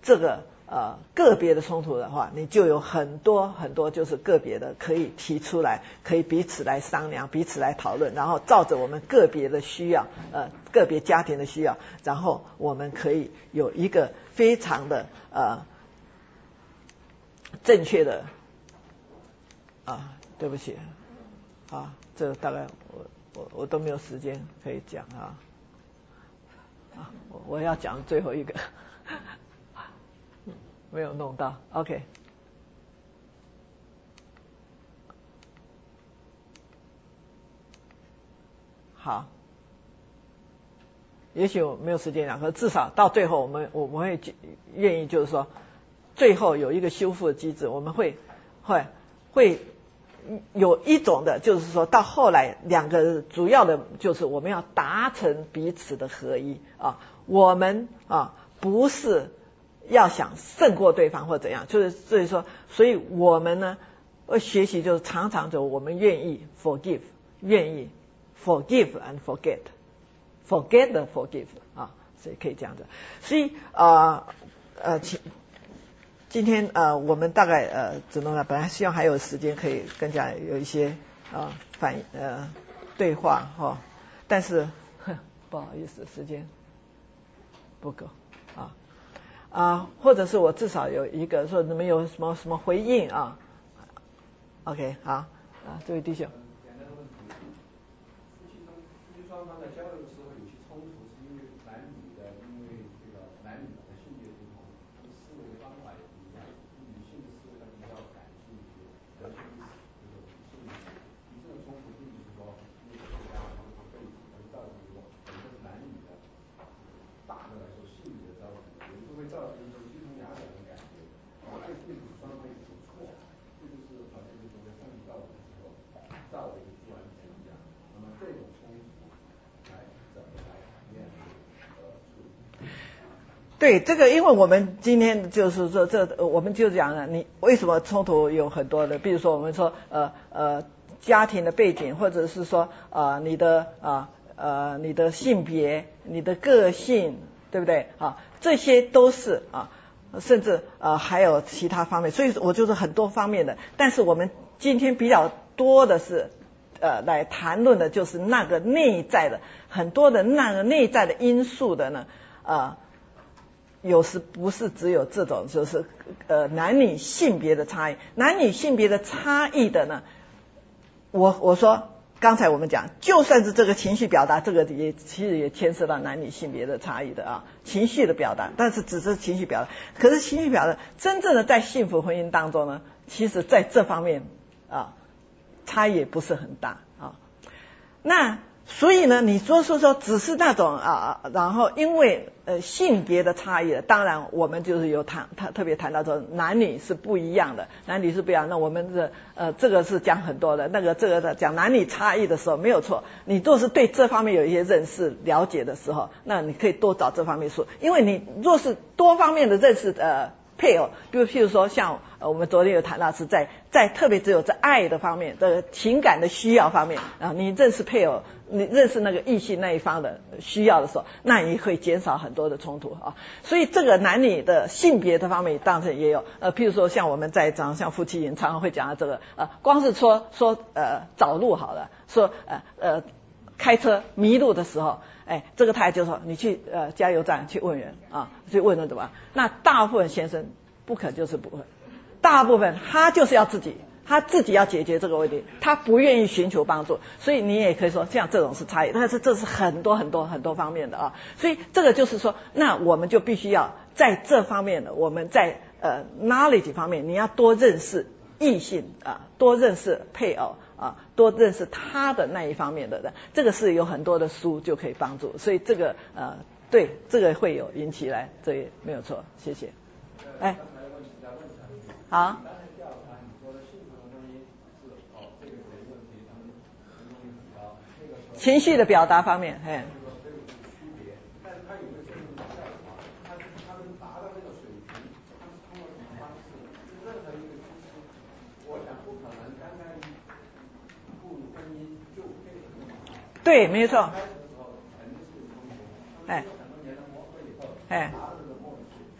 这个呃个别的冲突的话，你就有很多很多就是个别的可以提出来，可以彼此来商量，彼此来讨论，然后照着我们个别的需要，呃个别家庭的需要，然后我们可以有一个非常的呃正确的啊，对不起啊，这大概我我我都没有时间可以讲啊。啊，我我要讲最后一个，没有弄到 ，OK。好，也许我没有时间讲，可是至少到最后我们我们会愿意就是说，最后有一个修复的机制，我们会会会有一种的，就是说到后来两个主要的就是我们要达成彼此的合一啊，我们啊不是要想胜过对方或怎样，就是所以说，所以我们呢会学习就是常常就我们愿意 forgive， 愿意 forgive and forget。Forget the forgive 啊，所以可以这样子。所以呃呃，今今天呃我们大概呃只能了，本来希望还有时间可以更加有一些啊、呃、反呃对话哈、哦，但是呵不好意思，时间不够啊啊，或者是我至少有一个说你们有什么什么回应啊 ？OK 好啊，这位弟兄。 双方在交流的时候有些冲突，是因为男女的，因为这个男女的性别不同，他们思维的方法也不一样。女性的思维她比较感性一些，男性这个理性一些。你这种冲突并不是说因为国家或者说背景而造成说，本身是男女的大的来说性别的造成，有时候会造成一种鸡同鸭讲的感觉。而这并不是双方有什么错，这就是好像就是在上帝造的时候造的一个自然层一样。那么这种冲突。 对这个，因为我们今天就是说这，我们就讲了，你为什么冲突有很多的，比如说我们说呃呃家庭的背景，或者是说呃你的啊 呃, 呃你的性别、你的个性，对不对啊？这些都是啊，甚至呃还有其他方面，所以我就是很多方面的。但是我们今天比较多的是。呃，来谈论的就是那个内在的很多的那个内在的因素的呢，呃，有时不是只有这种，就是呃男女性别的差异，男女性别的差异的呢，我我说刚才我们讲，就算是这个情绪表达，这个也其实也牵涉到男女性别的差异的啊，情绪的表达，但是只是情绪表达，可是情绪表达真正的在幸福婚姻当中呢，其实在这方面啊。差异也不是很大啊，那所以呢，你说说说，只是那种啊，然后因为呃性别的差异，当然我们就是有谈，他特别谈到说男女是不一样的，男女是不一样。那我们的呃这个是讲很多的，那个这个的讲男女差异的时候没有错，你若是对这方面有一些认识了解的时候，那你可以多找这方面说，因为你若是多方面的认识呃。配偶，比如譬如说像呃我们昨天有谈到是在在特别只有在爱的方面的情感的需要方面啊，你认识配偶，你认识那个异性那一方的需要的时候，那你会减少很多的冲突啊。所以这个男女的性别的方面当然也有呃，譬如说像我们在讲像夫妻营常常会讲到这个呃，光是说说呃找路好了，说呃呃开车迷路的时候。哎，这个太太就说你去呃加油站去问人啊，去问人怎么？那大部分先生不可就是不会，大部分他就是要自己，他自己要解决这个问题，他不愿意寻求帮助，所以你也可以说像这种是差异，但是这是很多很多很多方面的啊，所以这个就是说，那我们就必须要在这方面的，我们在呃 knowledge 方面，你要多认识异性啊，多认识配偶。啊，多认识他的那一方面的人，这个是有很多的书就可以帮助，所以这个呃，对，这个会有引起来，这也没有错，谢谢。哎，好。情绪的表达方面，哎。对，没错。哎，哎，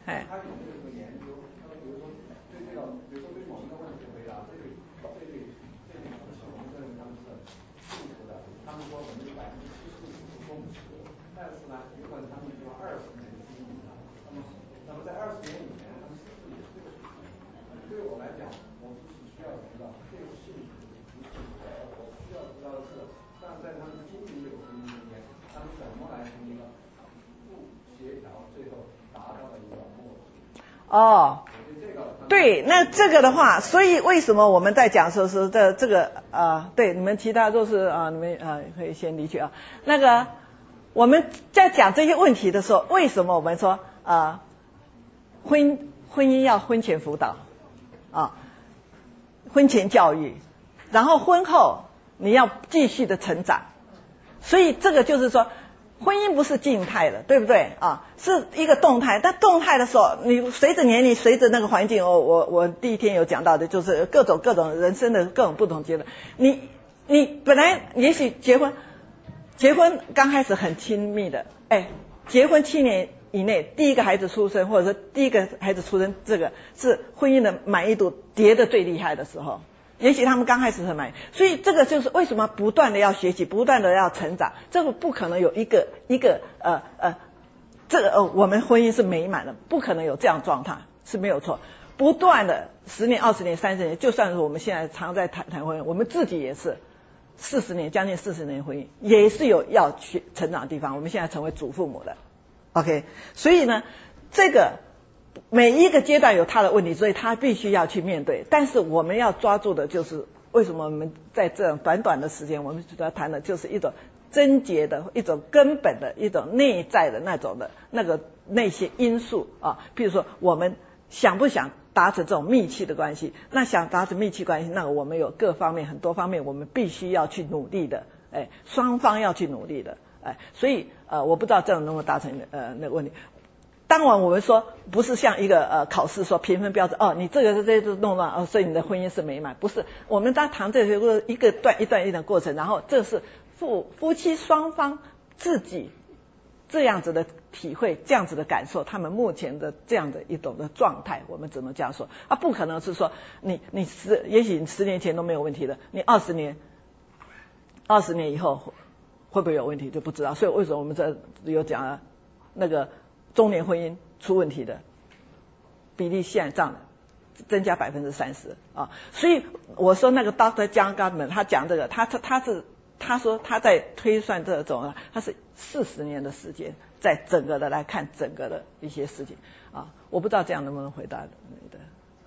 哎。 他有没有这个研究？那么比如说对这个，比如说对某一个问题回答，这对这对这对小农村人他们是幸福的。他们说我们有百分之七十五是共识，但是呢，有可能他们需要二十年的经营了。那么，那么在二十年以前，他们是不是也是这个水平？对我来讲，我是需要知道这个幸福不幸福，我需要知道的是，但在他们经营这个婚姻中间，他们怎么来从一个不协调，最后达到了一个默契。 哦，对，那这个的话，所以为什么我们在讲说是这这个啊、呃，对，你们其他都是啊、呃，你们啊、呃、可以先离去啊。那个我们在讲这些问题的时候，为什么我们说啊、呃，婚婚姻要婚前辅导啊，婚前教育，然后婚后你要继续的成长，所以这个就是说。婚姻不是静态的，对不对啊？是一个动态。但动态的时候，你随着年龄，随着那个环境，哦，我我第一天有讲到的，就是各种各种人生的各种不同阶段。你你本来也许结婚，结婚刚开始很亲密的，哎，结婚七年以内，第一个孩子出生，或者说第一个孩子出生，这个是婚姻的满意度跌得最厉害的时候。也许他们刚开始很满意，所以这个就是为什么不断的要学习，不断的要成长。这个不可能有一个一个呃呃，这个呃我们婚姻是美满的，不可能有这样状态，是没有错。不断的十年、二十年、三十年，就算是我们现在常在谈谈婚姻，我们自己也是四十年，将近四十年的婚姻，也是有要去成长的地方。我们现在成为祖父母了 ，OK， 所以呢，这个。每一个阶段有他的问题，所以他必须要去面对。但是我们要抓住的就是为什么我们在这样短短的时间，我们主要谈的就是一种症结的、一种根本的、一种内在的那种的那个那些因素啊。譬如说，我们想不想达成这种密契的关系？那想达成密契关系，那我们有各方面很多方面，我们必须要去努力的，哎，双方要去努力的，哎，所以呃，我不知道这样能够达成呃那个问题。当然我们说不是像一个呃考试说评分标准哦，你这个这个弄了哦，所以你的婚姻是美满，不是。我们在谈这些一个段一段一段过程，然后这是夫夫妻双方自己这样子的体会，这样子的感受，他们目前的这样的一种的状态，我们只能这样说。啊，不可能是说你你十也许你十年前都没有问题的，你二十年二十年以后会不会有问题就不知道。所以为什么我们这有讲啊那个。中年婚姻出问题的比例现在涨了，增加百分之三十啊！所以我说那个 Doctor John Gottman 他讲这个，他他他是他说他在推算这种，他是四十年的时间，在整个的来看整个的一些事情啊，我不知道这样能不能回答你的。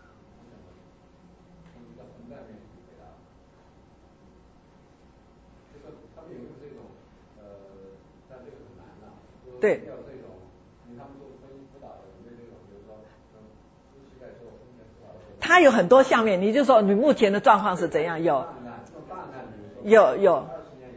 对。他有很多项面，你就说你目前的状况是怎样？有，有有，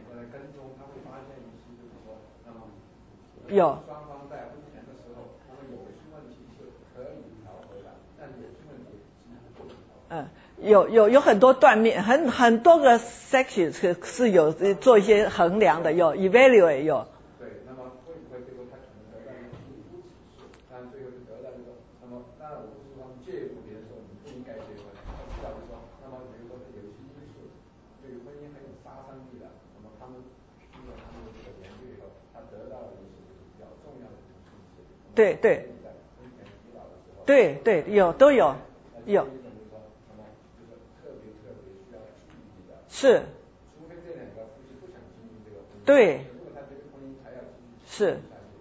有。双方在婚前的时候，他们有些问题是可以调和的，但有些问题是不能调和。嗯，有有有很多断面，很很多个 section 是是有做一些衡量的，有 evaluate 有。对，那么会不会最后他可能得到一个心理不指示，但最后是得到一个，那么当然我不是说介入别人说你不应该结婚，而是要说，那么比如说有些因素对婚姻很有杀伤力的，那么他们经过他们的这个研究以后，他得到了一些比较重要的信息。对对。对对，有都有有。是。除非这两个夫妻不想经营这个婚姻。对。如果他这个婚姻还要继续是。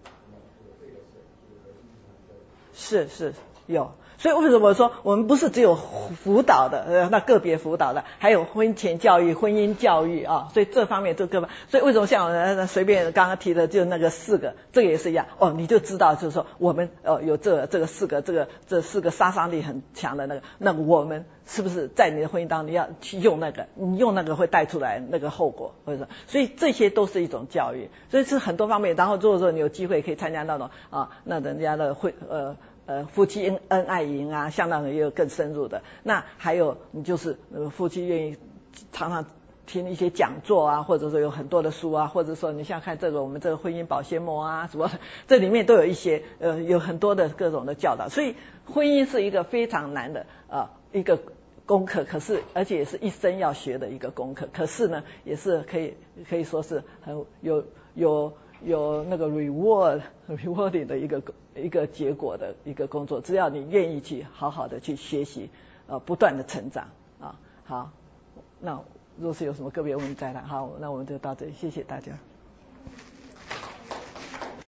是是有。所以为什么说我们不是只有辅导的，呃，那个别辅导的，还有婚前教育、婚姻教育啊，所以这方面都各方。所以为什么像呃随便刚刚提的就那个四个，这个也是一样哦，你就知道就是说我们呃有这这个四个这个这四个杀伤力很强的那个，那我们是不是在你的婚姻当中你要去用那个，你用那个会带出来那个后果，或者说，所以这些都是一种教育，所以是很多方面。然后如果说你有机会可以参加那种啊，那人家的会呃。呃，夫妻恩恩爱营啊，相当的也有更深入的。那还有，你就是呃，夫妻愿意常常听一些讲座啊，或者说有很多的书啊，或者说你像看这个我们这个婚姻保鲜膜啊什么，这里面都有一些呃有很多的各种的教导。所以婚姻是一个非常难的呃一个功课，可是而且也是一生要学的一个功课，可是呢也是可以可以说是很有有有那个 reward rewarding 的一个一个结果的一个工作，只要你愿意去好好的去学习，呃不断的成长啊。好，那如果是有什么个别问题再来，好，那我们就到这里，谢谢大家。